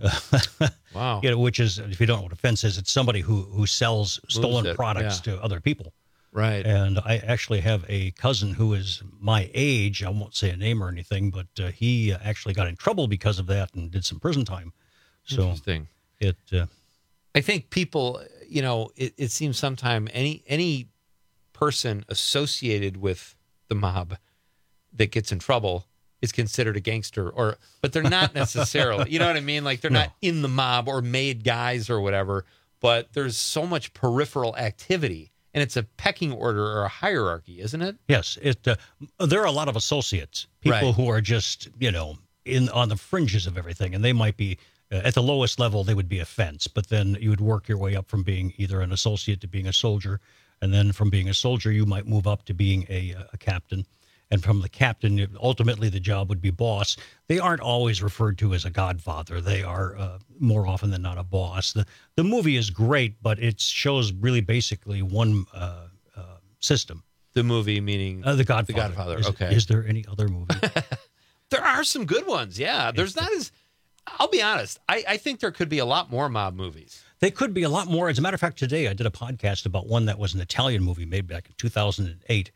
Wow. You know, which is, if you don't know what a fence is, it's somebody who, who sells stolen it, products yeah. to other people. Right. And I actually have a cousin who is my age. I won't say a name or anything, but uh, he actually got in trouble because of that and did some prison time. So Interesting. It... Uh, I think people, you know, it, it seems sometime any any person associated with the mob that gets in trouble is considered a gangster, or but they're not necessarily. You know what I mean? Like they're no. not in the mob or made guys or whatever. But there's so much peripheral activity, and it's a pecking order or a hierarchy, isn't it? Yes, it. Uh, there are a lot of associates, people right. who are just you know in on the fringes of everything, and they might be. Uh, at the lowest level, they would be a fence, but then you would work your way up from being either an associate to being a soldier, and then from being a soldier, you might move up to being a, a captain, and from the captain, ultimately the job would be boss. They aren't always referred to as a godfather. They are uh, more often than not a boss. The the movie is great, but it shows really basically one uh, uh, system. The movie meaning uh, the Godfather. The Godfather. Is, okay. Is there any other movie? There are some good ones. Yeah, there's not as. I'll be honest. I, I think there could be a lot more mob movies. They could be a lot more. As a matter of fact, today I did a podcast about one that was an Italian movie made back in two thousand eight.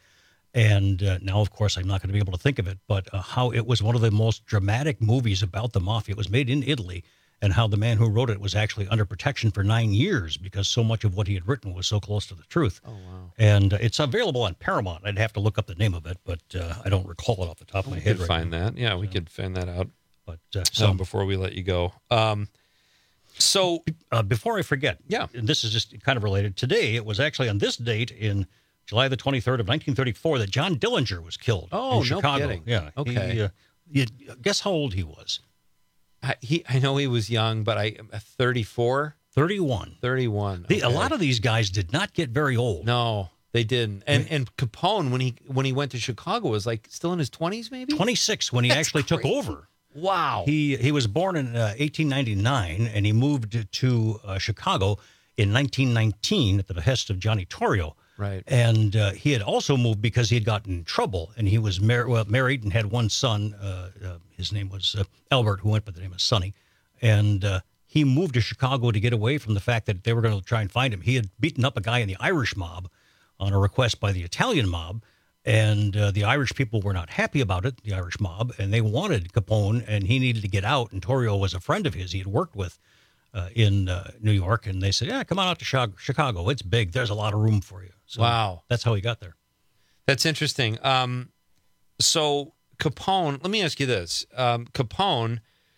And uh, now, of course, I'm not going to be able to think of it, but uh, how it was one of the most dramatic movies about the mafia. It was made in Italy, and how the man who wrote it was actually under protection for nine years because so much of what he had written was so close to the truth. Oh, wow. And uh, it's available on Paramount. I'd have to look up the name of it, but uh, I don't recall it off the top of my We head could right find now. that. Yeah, we could find that out. But uh, So so before we let you go. Um, so uh, before I forget, yeah, and this is just kind of related. Today, it was actually on this date in July the twenty-third of nineteen thirty-four that John Dillinger was killed Oh, in no Chicago. kidding. Yeah. Okay. He, uh, you, guess how old he was? I, he, I know he was young, but I uh, thirty-four? thirty-one. thirty-one. The, a okay. lot of these guys did not get very old. No, they didn't. And and Capone, when he when he went to Chicago, was like still in his twenties, maybe? twenty-six when he That's actually took crazy. over. Wow. He he was born in uh, eighteen ninety-nine, and he moved to uh, Chicago in nineteen nineteen at the behest of Johnny Torrio. Right. And uh, he had also moved because he had gotten in trouble, and he was mar- well, married and had one son. Uh, uh, his name was uh, Albert, who went by the name of Sonny. And uh, he moved to Chicago to get away from the fact that they were going to try and find him. He had beaten up a guy in the Irish mob on a request by the Italian mob, and uh, the Irish people were not happy about it, the Irish mob, and they wanted Capone, and he needed to get out. And Torrio was a friend of his he had worked with uh, in uh, New York, and they said, yeah, come on out to Chi- Chicago. It's big. There's a lot of room for you. So Wow. that's how he got there. That's interesting. Um, so Capone, let me ask you this. Um, Capone,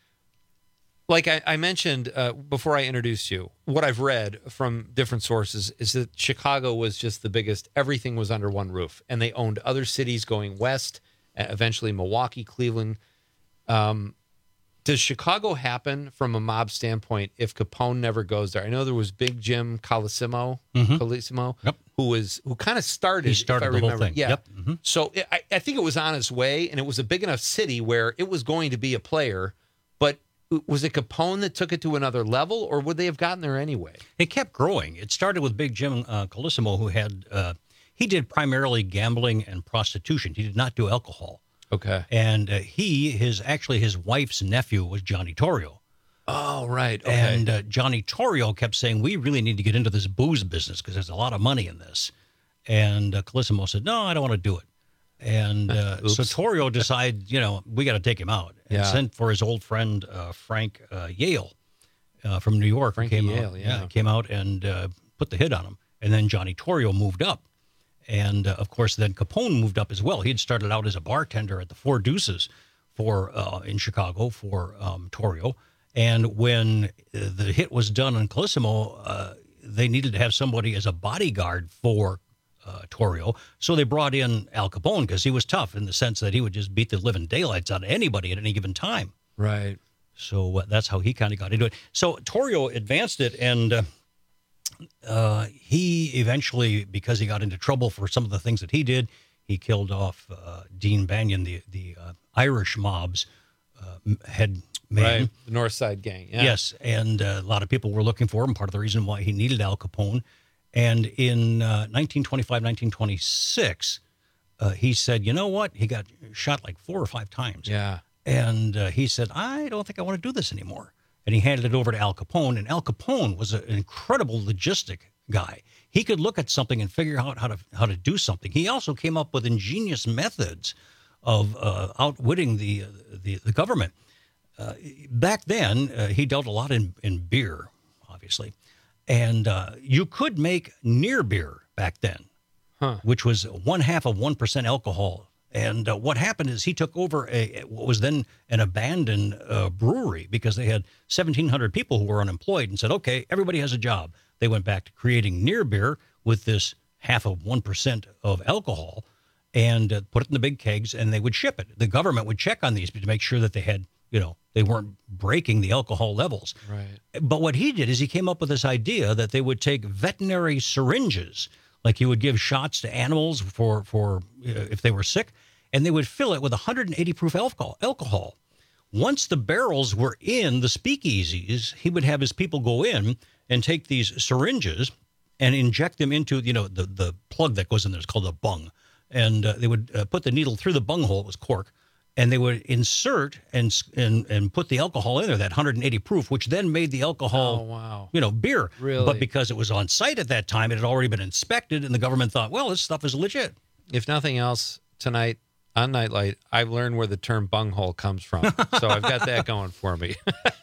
like I, I mentioned uh, before I introduced you, what I've read from different sources is that Chicago was just the biggest. Everything was under one roof, and they owned other cities going west, uh, eventually Milwaukee, Cleveland. Um, does Chicago happen from a mob standpoint if Capone never goes there? I know there was Big Jim Colosimo, Mhm. Colosimo, Yep. who was who kind of started. He started if I the whole remember. thing. Yeah. Yep. Mhm. So it, I, I think it was on its way, and it was a big enough city where it was going to be a player. But was it Capone that took it to another level, or would they have gotten there anyway? It kept growing. It started with Big Jim uh, Colosimo, who had uh, he did primarily gambling and prostitution. He did not do alcohol. Okay. And uh, he, his actually his wife's nephew was Johnny Torrio. Oh, right. Okay. And uh, Johnny Torrio kept saying, we really need to get into this booze business because there's a lot of money in this. And uh, Colosimo said, no, I don't want to do it. And uh, so Torrio decided, you know, we got to take him out. And Yeah. sent for his old friend uh, Frank uh, Yale uh, from New York. who Frankie came Yale, out, yeah. came out and uh, put the hit on him. And then Johnny Torrio moved up. And, uh, of course, then Capone moved up as well. He had started out as a bartender at the Four Deuces for uh, in Chicago for um, Torrio. And when uh, the hit was done on Colosimo, uh, they needed to have somebody as a bodyguard for uh, Torrio. So they brought in Al Capone because he was tough in the sense that he would just beat the living daylights out of anybody at any given time. Right. So uh, that's how he kind of got into it. So Torrio advanced it, and uh, uh, he eventually, because he got into trouble for some of the things that he did, he killed off uh, Dean Banyan, the the uh, Irish mob's uh, head man. Right. The North Side Gang. Yeah. Yes, and uh, a lot of people were looking for him. Part of the reason why he needed Al Capone. And in uh, nineteen twenty-five, nineteen twenty-six, uh, he said, you know what? He got shot like four or five times. Yeah. And uh, he said, I don't think I want to do this anymore. And he handed it over to Al Capone. And Al Capone was a, an incredible logistic guy. He could look at something and figure out how to how to do something. He also came up with ingenious methods of uh, outwitting the, the the government. Uh, back then, uh, he dealt a lot in, in beer, obviously. And uh, you could make near beer back then, huh. which was one half of one percent alcohol. And uh, what happened is he took over a what was then an abandoned uh, brewery because they had seventeen hundred people who were unemployed and said, okay, everybody has a job. They went back to creating near beer with this half of one percent of alcohol and uh, put it in the big kegs, and they would ship it. The government would check on these to make sure that they had, you know, they weren't breaking the alcohol levels. Right. But what he did is he came up with this idea that they would take veterinary syringes, like he would give shots to animals for, for uh, if they were sick, and they would fill it with one hundred eighty proof alcohol. alcohol. Once the barrels were in the speakeasies, he would have his people go in and take these syringes and inject them into, you know, the, the plug that goes in there. It's called a bung. And uh, they would uh, put the needle through the bung hole. It was cork. And they would insert and and and put the alcohol in there, that one hundred eighty proof, which then made the alcohol, Oh, wow. you know, beer. Really? But because it was on site at that time, it had already been inspected, and the government thought, well, this stuff is legit. if nothing else, tonight on Nightlight, I've learned where the term bunghole comes from. So I've got that going for me.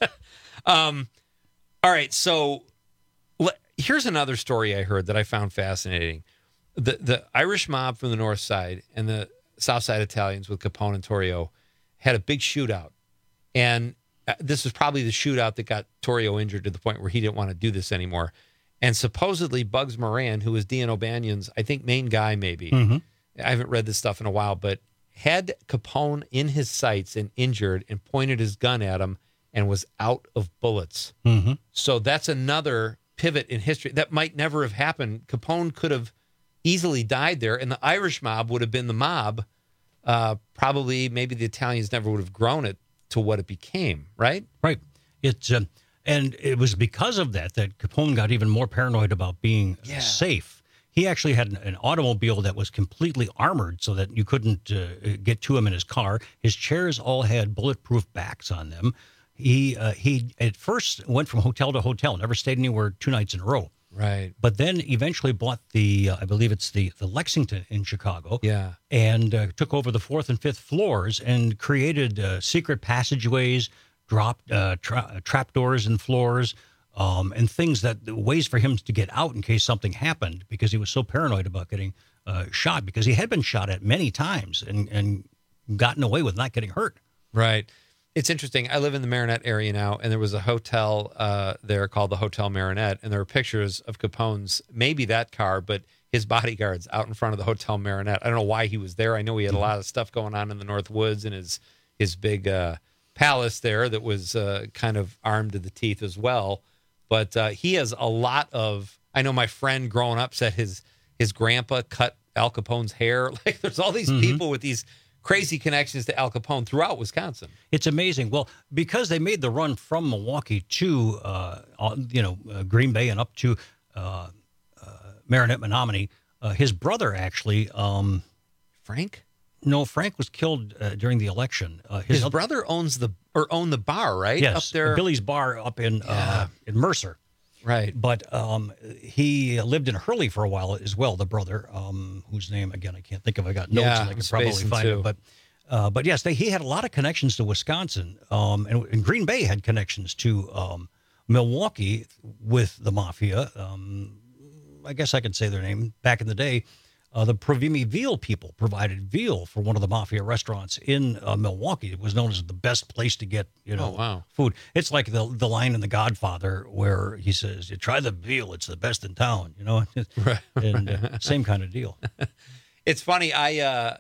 um, all right, so le- here's another story I heard that I found fascinating. The the Irish mob from the north side and the south side Italians with Capone and Torrio had a big shootout. And uh, this was probably the shootout that got Torrio injured to the point where he didn't want to do this anymore. And supposedly Bugs Moran, who was Dean O'Banion's, I think, main guy maybe. Mm-hmm. I haven't read this stuff in a while, but had Capone in his sights and injured and pointed his gun at him and was out of bullets. Mm-hmm. So that's another pivot in history. That might never have happened. Capone could have easily died there, and the Irish mob would have been the mob. Uh, probably, maybe the Italians never would have grown it to what it became, right? Right. It's uh, and it was because of that that Capone got even more paranoid about being Yeah. safe. He actually had an, an automobile that was completely armored so that you couldn't uh, get to him in his car. His chairs all had bulletproof backs on them. He uh, he at first went from hotel to hotel, never stayed anywhere two nights in a row. Right. But then eventually bought the, uh, I believe it's the, the Lexington in Chicago. Yeah. And uh, took over the fourth and fifth floors and created uh, secret passageways, dropped uh, tra- trapdoors in floors, um, and things that, ways for him to get out in case something happened, because he was so paranoid about getting uh, shot, because he had been shot at many times and, and gotten away with not getting hurt. Right. It's interesting. I live in the Marinette area now, and there was a hotel uh, there called the Hotel Marinette, and there were pictures of Capone's, maybe that car, but his bodyguards out in front of the Hotel Marinette. I don't know why he was there. I know he had a lot of stuff going on in the North Woods and his his big uh, palace there that was uh, kind of armed to the teeth as well. But uh, he has a lot of, I know my friend growing up said his his grandpa cut Al Capone's hair. Like, there's all these Mhm. people with these crazy connections to Al Capone throughout Wisconsin. It's amazing. Well, because they made the run from Milwaukee to, uh, you know, uh, Green Bay and up to uh, uh, Marinette, Menominee, uh, his brother actually, um, Frank? No, Frank was killed uh, during the election. Uh, His, other- brother owns the or owned the bar, right? Yes, up there. Billy's Bar up in uh, in Mercer. Right. But um, he lived in Hurley for a while as well, the brother, um, whose name, again, I can't think of. I got notes Yeah, and I I'm could probably spacing find too. it. But uh, but yes, they, he had a lot of connections to Wisconsin. Um, and, and Green Bay had connections to um, Milwaukee with the Mafia. Um, I guess I could say their name. Back in the day, uh, the Provimi Veal people provided veal for one of the Mafia restaurants in uh, Milwaukee. It was known as the best place to get, you know, Oh, wow. food. It's like the the line in The Godfather where he says, "You try the veal; it's the best in town." You know, Right. and uh, same kind of deal. It's funny. I uh,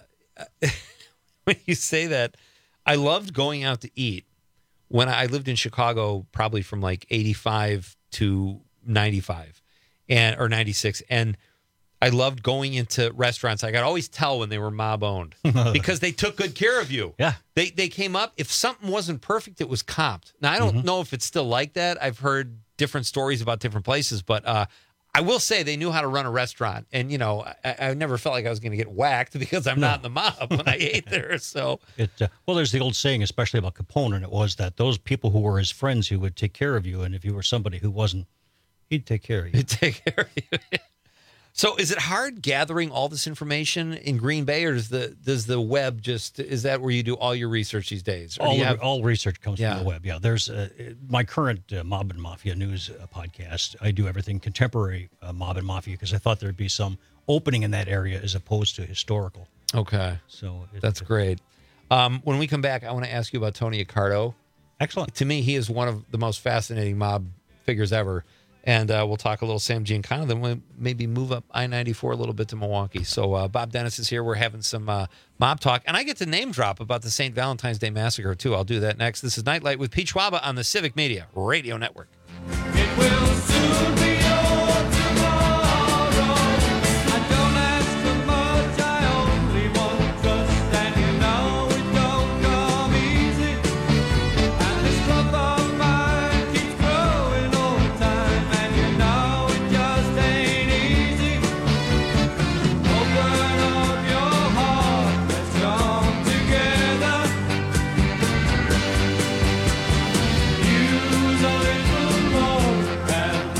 when you say that, I loved going out to eat when I lived in Chicago, probably from like eighty-five to ninety-five, and or ninety-six, and I loved going into restaurants. I could always tell when they were mob owned because they took good care of you. Yeah. They they came up. If something wasn't perfect, it was comped. Now, I don't Mhm. know if it's still like that. I've heard different stories about different places, but uh, I will say they knew how to run a restaurant. And, you know, I, I never felt like I was going to get whacked because I'm No. not in the mob when I ate there. So, It uh, well, there's the old saying, especially about Capone, and it was that those people who were his friends, he would take care of you, and if you were somebody who wasn't, he'd take care of you. he'd take care of you. So is it hard gathering all this information in Green Bay, or does the does the web just, is that where you do all your research these days? Or do All, you have- all research comes Yeah. from the web. Yeah, there's uh, my current uh, Mob and Mafia news uh, podcast. I do everything contemporary uh, Mob and Mafia because I thought there'd be some opening in that area as opposed to historical. Okay. So it, That's great. Um, when we come back, I want to ask you about Tony Accardo. Excellent. To me, he is one of the most fascinating mob figures ever. And uh, we'll talk a little Sam Giancana, then we'll maybe move up I ninety-four a little bit to Milwaukee. So uh, Bob Dennis is here. We're having some uh, mob talk. And I get to name drop about the Saint Valentine's Day Massacre, too. I'll do that next. This is Nightlight with Pete Schwaba on the Civic Media Radio Network. It will soon be your tomorrow. I don't ask for much, I only want trust, and you know it don't come easy. And this love of mine keeps growing all the time, and you know it just ain't easy. Open up your heart, let's come together. Use a little more and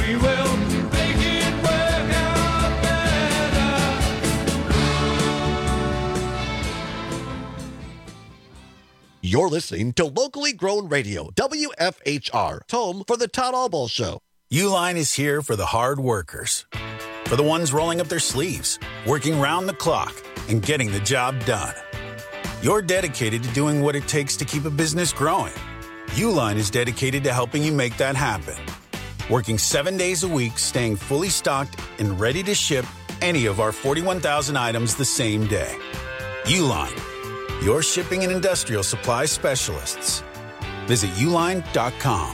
You're listening to Locally Grown Radio, W F H R, home for the Todd Albaugh Show. Uline is here for the hard workers, for the ones rolling up their sleeves, working round the clock, and getting the job done. You're dedicated to doing what it takes to keep a business growing. Uline is dedicated to helping you make that happen. Working seven days a week, staying fully stocked and ready to ship any of our forty-one thousand items the same day. Uline, your shipping and industrial supply specialists. Visit uline dot com.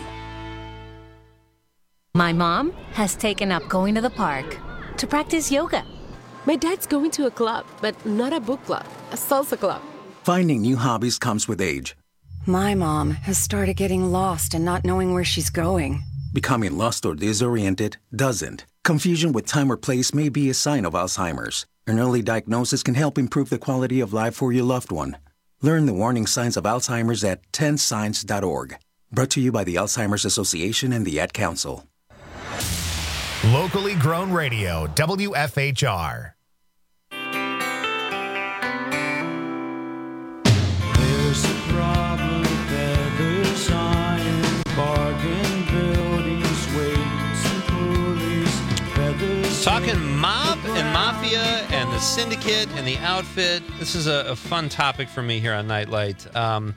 My mom has taken up going to the park to practice yoga. My dad's going to a club, but not a book club, a salsa club. Finding new hobbies comes with age. My mom has started getting lost and not knowing where she's going. Becoming lost or disoriented doesn't. Confusion with time or place may be a sign of Alzheimer's. An early diagnosis can help improve the quality of life for your loved one. Learn the warning signs of Alzheimer's at ten signs dot org. Brought to you by the Alzheimer's Association and the Ad Council. Locally Grown Radio, W F H R. There's a problem, feathers, iron, bargain, buildings, weights, and pulleys, feathers. Talking mob and mafia and the syndicate and the outfit. This is a, a fun topic for me here on Nightlight. Um,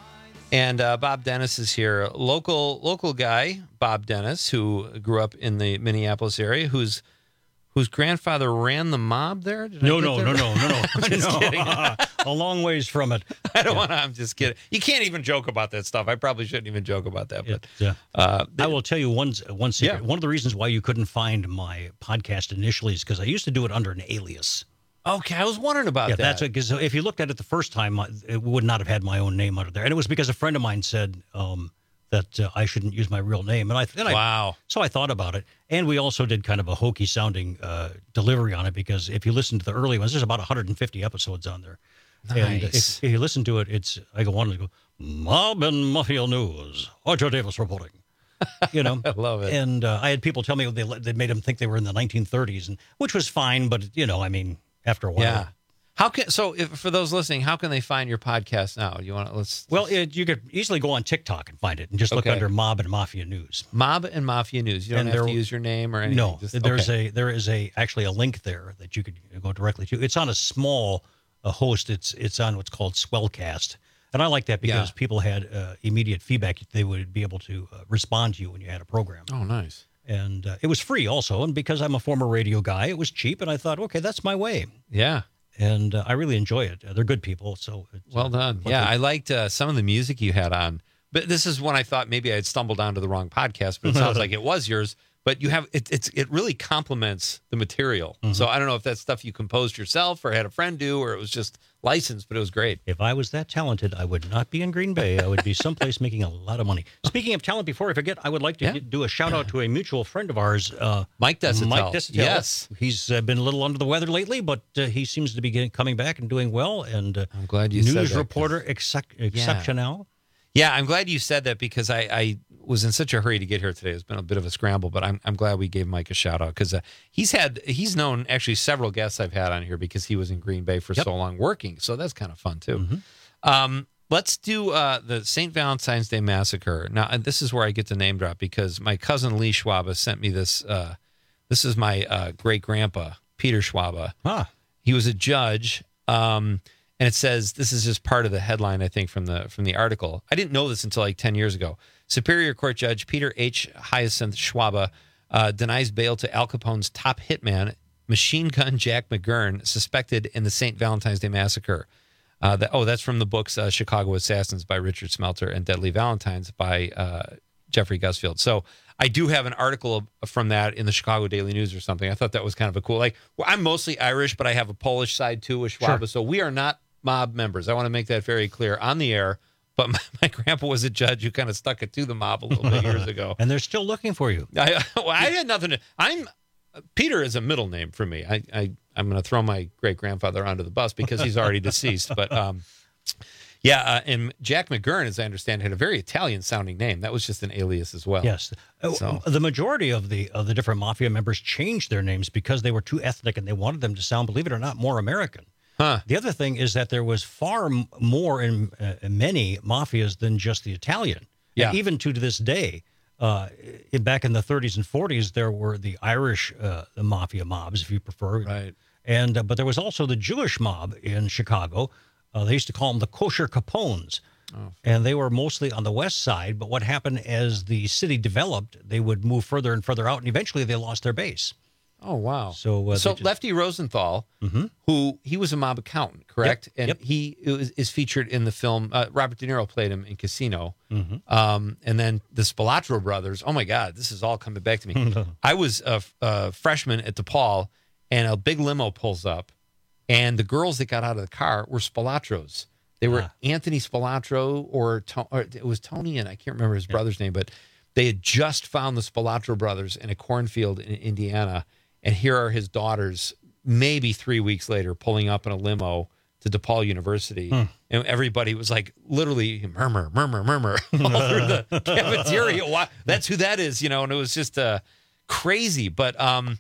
and uh, Bob Dennis is here, local local guy, Bob Dennis, who grew up in the Minneapolis area, whose whose grandfather ran the mob there. Did No, I get no, that no, right? no, no, no, I'm just no. kidding. A long ways from it. I don't want to. I'm just kidding. You can't even joke about that stuff. I probably shouldn't even joke about that. But Yeah. uh, I will tell you one one secret. Yeah. One of the reasons why you couldn't find my podcast initially is because I used to do it under an alias. okay, I was wondering about yeah, that. that's because if you looked at it the first time, I- it would not have had my own name under there, and it was because a friend of mine said um, that uh, I shouldn't use my real name, and I then I wow. So I thought about it, and we also did kind of a hokey sounding uh, delivery on it because if you listen to the early ones, there's about one hundred fifty episodes on there. And if, Nice. if you listen to it, it's I go on and go Mob and Mafia News. Roger Davis reporting. You know, I love it. And uh, I had people tell me they they made them think they were in the nineteen thirties, and which was fine, but you know, I mean, after a while. Yeah. How can so if, for those listening, how can they find your podcast now? You want to let's Well, it, you could easily go on TikTok and find it, and just look Okay. under Mob and Mafia News. Mob and Mafia News. You don't And have there- to use your name or anything. No, Just- there's okay. a there is a actually a link there that you could go directly to. It's on a small uh, host. It's it's on what's called Swellcast, and I like that because Yeah. people had uh, immediate feedback. They would be able to uh, respond to you when you had a program. Oh, nice. And uh, it was free also, and because I'm a former radio guy, it was cheap, and I thought, okay, that's my way. Yeah. And uh, I really enjoy it. Uh, they're good people, so it's, Well done. what Yeah, they- I liked uh, some of the music you had on. But this is when I thought maybe I had stumbled onto the wrong podcast, but it sounds like it was yours. But you have it. It's it really complements the material. Mm-hmm. So I don't know if that's stuff you composed yourself or had a friend do, or it was just licensed. But it was great. If I was that talented, I would not be in Green Bay. I would be someplace making a lot of money. Speaking of talent, before I forget, I would like to Yeah. get- do a shout out to a mutual friend of ours, uh, Mike Desatel. Mike Desatel. Yes. He's uh, been a little under the weather lately, but uh, he seems to be getting, coming back and doing well. And uh, I'm glad you news said that, reporter excep- exceptional. Yeah, I'm glad you said that because I, I was in such a hurry to get here today. It's been a bit of a scramble, but I'm I'm glad we gave Mike a shout out because uh, he's had he's known actually several guests I've had on here because he was in Green Bay for Yep. so long working. So that's kind of fun too. Mhm. Um, let's do uh, the Saint Valentine's Day Massacre. Now, and this is where I get to name drop because my cousin Lee Schwaba sent me this. Uh, this is my uh, great grandpa Peter Schwaba. Ah. He was a judge. Um, And it says this is just part of the headline, I think, from the from the article. I didn't know this until like ten years ago. Superior Court Judge Peter H. Hyacinth Schwaba uh, denies bail to Al Capone's top hitman, Machine Gun Jack McGurn, suspected in the Saint Valentine's Day Massacre. Uh, that, oh, that's from the books uh, Chicago Assassins by Richard Smelter and Deadly Valentines by uh, Jeffrey Gusfield. So I do have an article from that in the Chicago Daily News or something. I thought that was kind of a cool, like, well, I'm mostly Irish, but I have a Polish side too with Schwaba. Sure. So we are not mob members. I want to make that very clear on the air. But my, my grandpa was a judge who kind of stuck it to the mob a little bit years ago. And they're still looking for you. I, well, I had nothing to. I'm Peter is a middle name for me. I, I I'm going to throw my great grandfather onto the bus because he's already deceased. But um, yeah, uh, and Jack McGurn, as I understand, had a very Italian sounding name. That was just an alias as well. Yes. Uh, So- The majority of the of the different mafia members changed their names because they were too ethnic and they wanted them to sound, believe it or not, more American. Huh. The other thing is that there was far m- more in uh, many mafias than just the Italian. Yeah. And even to this day, uh, in, back in the thirties and forties, there were the Irish uh, the mafia mobs, if you prefer. Right. And uh, but there was also the Jewish mob in Chicago. Uh, they used to call them the kosher Capones. Oh. And they were mostly on the west side. But what happened as the city developed, they would move further and further out, and eventually they lost their base. Oh, wow. So, uh, so they just- Lefty Rosenthal, Mhm. who he was a mob accountant, correct? Yep, And yep. he is, is featured in the film. Uh, Robert De Niro played him in Casino. Mhm. Um, and then the Spilatro brothers. Oh, my God, this is all coming back to me. I was a, a freshman at DePaul, and a big limo pulls up, and the girls that got out of the car were Spilatros. They were Ah. Anthony Spilatro, or, to, or it was Tony, and I can't remember his brother's name, but they had just found the Spilatro brothers in a cornfield in Indiana. And here are his daughters, maybe three weeks later, pulling up in a limo to DePaul University. Hmm. And everybody was like, literally, murmur, murmur, murmur, all through the cafeteria. Wow, that's who that is, you know, and it was just uh, crazy. But um,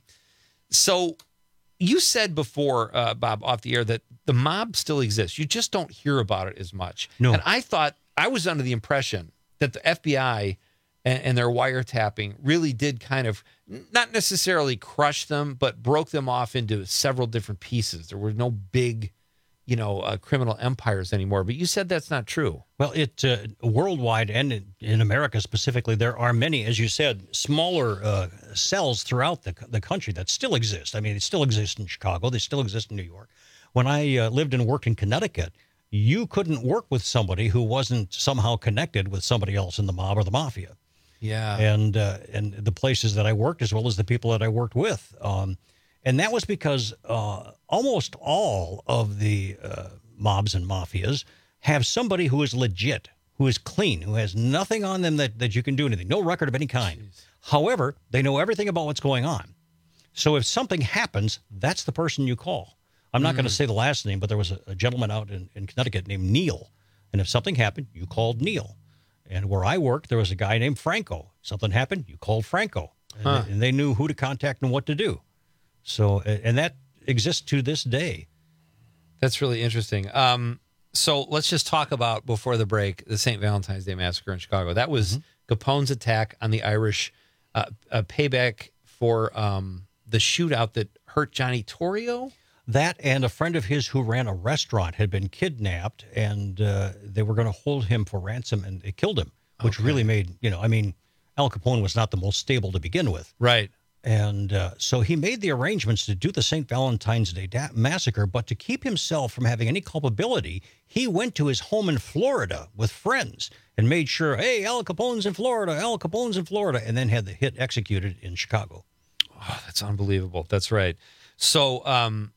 so you said before, uh, Bob, off the air, that the mob still exists. You just don't hear about it as much. No. And I thought, I was under the impression that the F B I and, and their wiretapping really did kind of not necessarily crush them, but broke them off into several different pieces. There were no big, you know, uh, criminal empires anymore. But you said that's not true. Well, it uh, worldwide and in, in America specifically, there are many, as you said, smaller uh, cells throughout the the country that still exist. I mean, they still exist in Chicago. They still exist in New York. When I uh, lived and worked in Connecticut, you couldn't work with somebody who wasn't somehow connected with somebody else in the mob or the mafia. Yeah. And uh, and the places that I worked, as well as the people that I worked with. Um, and that was because uh, almost all of the uh, mobs and mafias have somebody who is legit, who is clean, who has nothing on them that, that you can do anything, no record of any kind. Jeez. However, they know everything about what's going on. So if something happens, that's the person you call. I'm not mm. going to say the last name, but there was a, a gentleman out in, in Connecticut named Neil. And if something happened, you called Neil. And where I worked, there was a guy named Franco. Something happened, you called Franco. And, Huh. they, and they knew who to contact and what to do. So, and that exists to this day. That's really interesting. Um, so let's just talk about, before the break, the Saint Valentine's Day Massacre in Chicago. That was mm-hmm. Capone's attack on the Irish, uh, a payback for um, the shootout that hurt Johnny Torrio. That and a friend of his who ran a restaurant had been kidnapped, and uh, they were going to hold him for ransom, and they killed him, which Okay. really made, you know, I mean, Al Capone was not the most stable to begin with. Right. And uh, so he made the arrangements to do the Saint Valentine's Day da- massacre, but to keep himself from having any culpability, he went to his home in Florida with friends and made sure, hey, Al Capone's in Florida, Al Capone's in Florida, and then had the hit executed in Chicago. Oh, that's unbelievable. That's right. So um,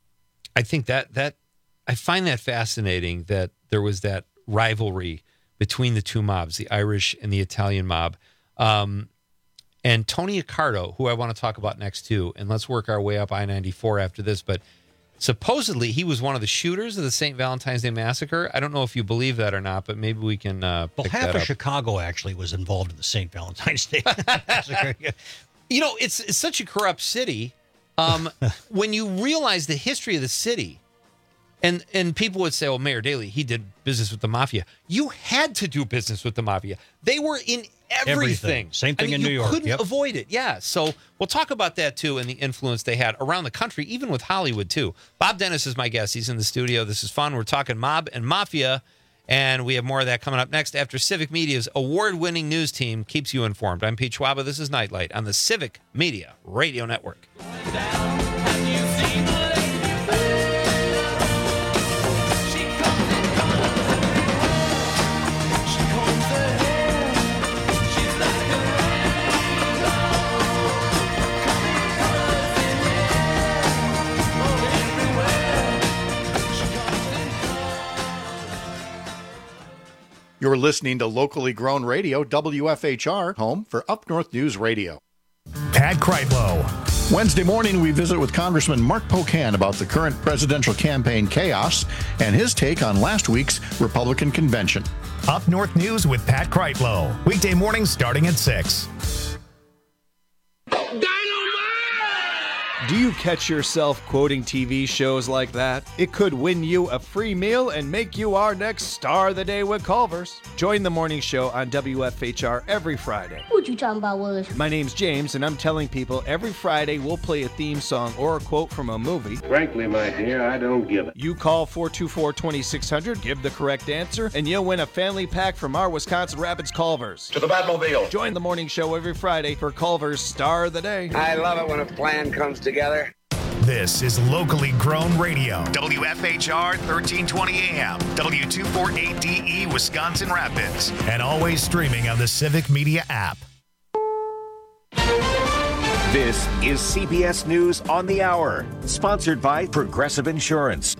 I think that that I find that fascinating that there was that rivalry between the two mobs, the Irish and the Italian mob. Um, and Tony Accardo, who I want to talk about next too, and let's work our way up I ninety-four after this, but supposedly he was one of the shooters of the Saint Valentine's Day Massacre. I don't know if you believe that or not, but maybe we can uh, Well, pick half that of up. Chicago actually was involved in the Saint Valentine's Day massacre. You know, it's, it's such a corrupt city. Um, when you realize the history of the city, and and people would say, "Oh, Mayor Daley, he did business with the mafia." You had to do business with the mafia. They were in everything. Everything. Same thing I mean, in New you York. couldn't Yep. avoid it. Yeah. So we'll talk about that too, and the influence they had around the country, even with Hollywood too. Bob Dennis is my guest. He's in the studio. This is fun. We're talking mob and mafia. And we have more of that coming up next after Civic Media's award-winning news team keeps you informed. I'm Pete Schwaba. This is Nightlight on the Civic Media Radio Network. You're listening to locally grown radio, W F H R, home for Up North News Radio. Pat Kreitlow. Wednesday morning, we visit with Congressman Mark Pocan about the current presidential campaign chaos and his take on last week's Republican convention. Up North News with Pat Kreitlow. Weekday mornings starting at six. Do you catch yourself quoting T V shows like that? It could win you a free meal and make you our next star of the day with Culver's. Join the morning show on W F H R every Friday. What you talking about, Willis? My name's James, and I'm telling people every Friday we'll play a theme song or a quote from a movie. Frankly, my dear, I don't give it. You call four two four, two six zero zero, give the correct answer, and you'll win a family pack from our Wisconsin Rapids Culver's. To the Batmobile. Join the morning show every Friday for Culver's Star of the Day. I love it when a plan comes together. This is locally grown radio. W F H R thirteen twenty A M, W two forty-eight D E, Wisconsin Rapids, and always streaming on the Civic Media app. This is C B S News on the Hour, sponsored by Progressive Insurance.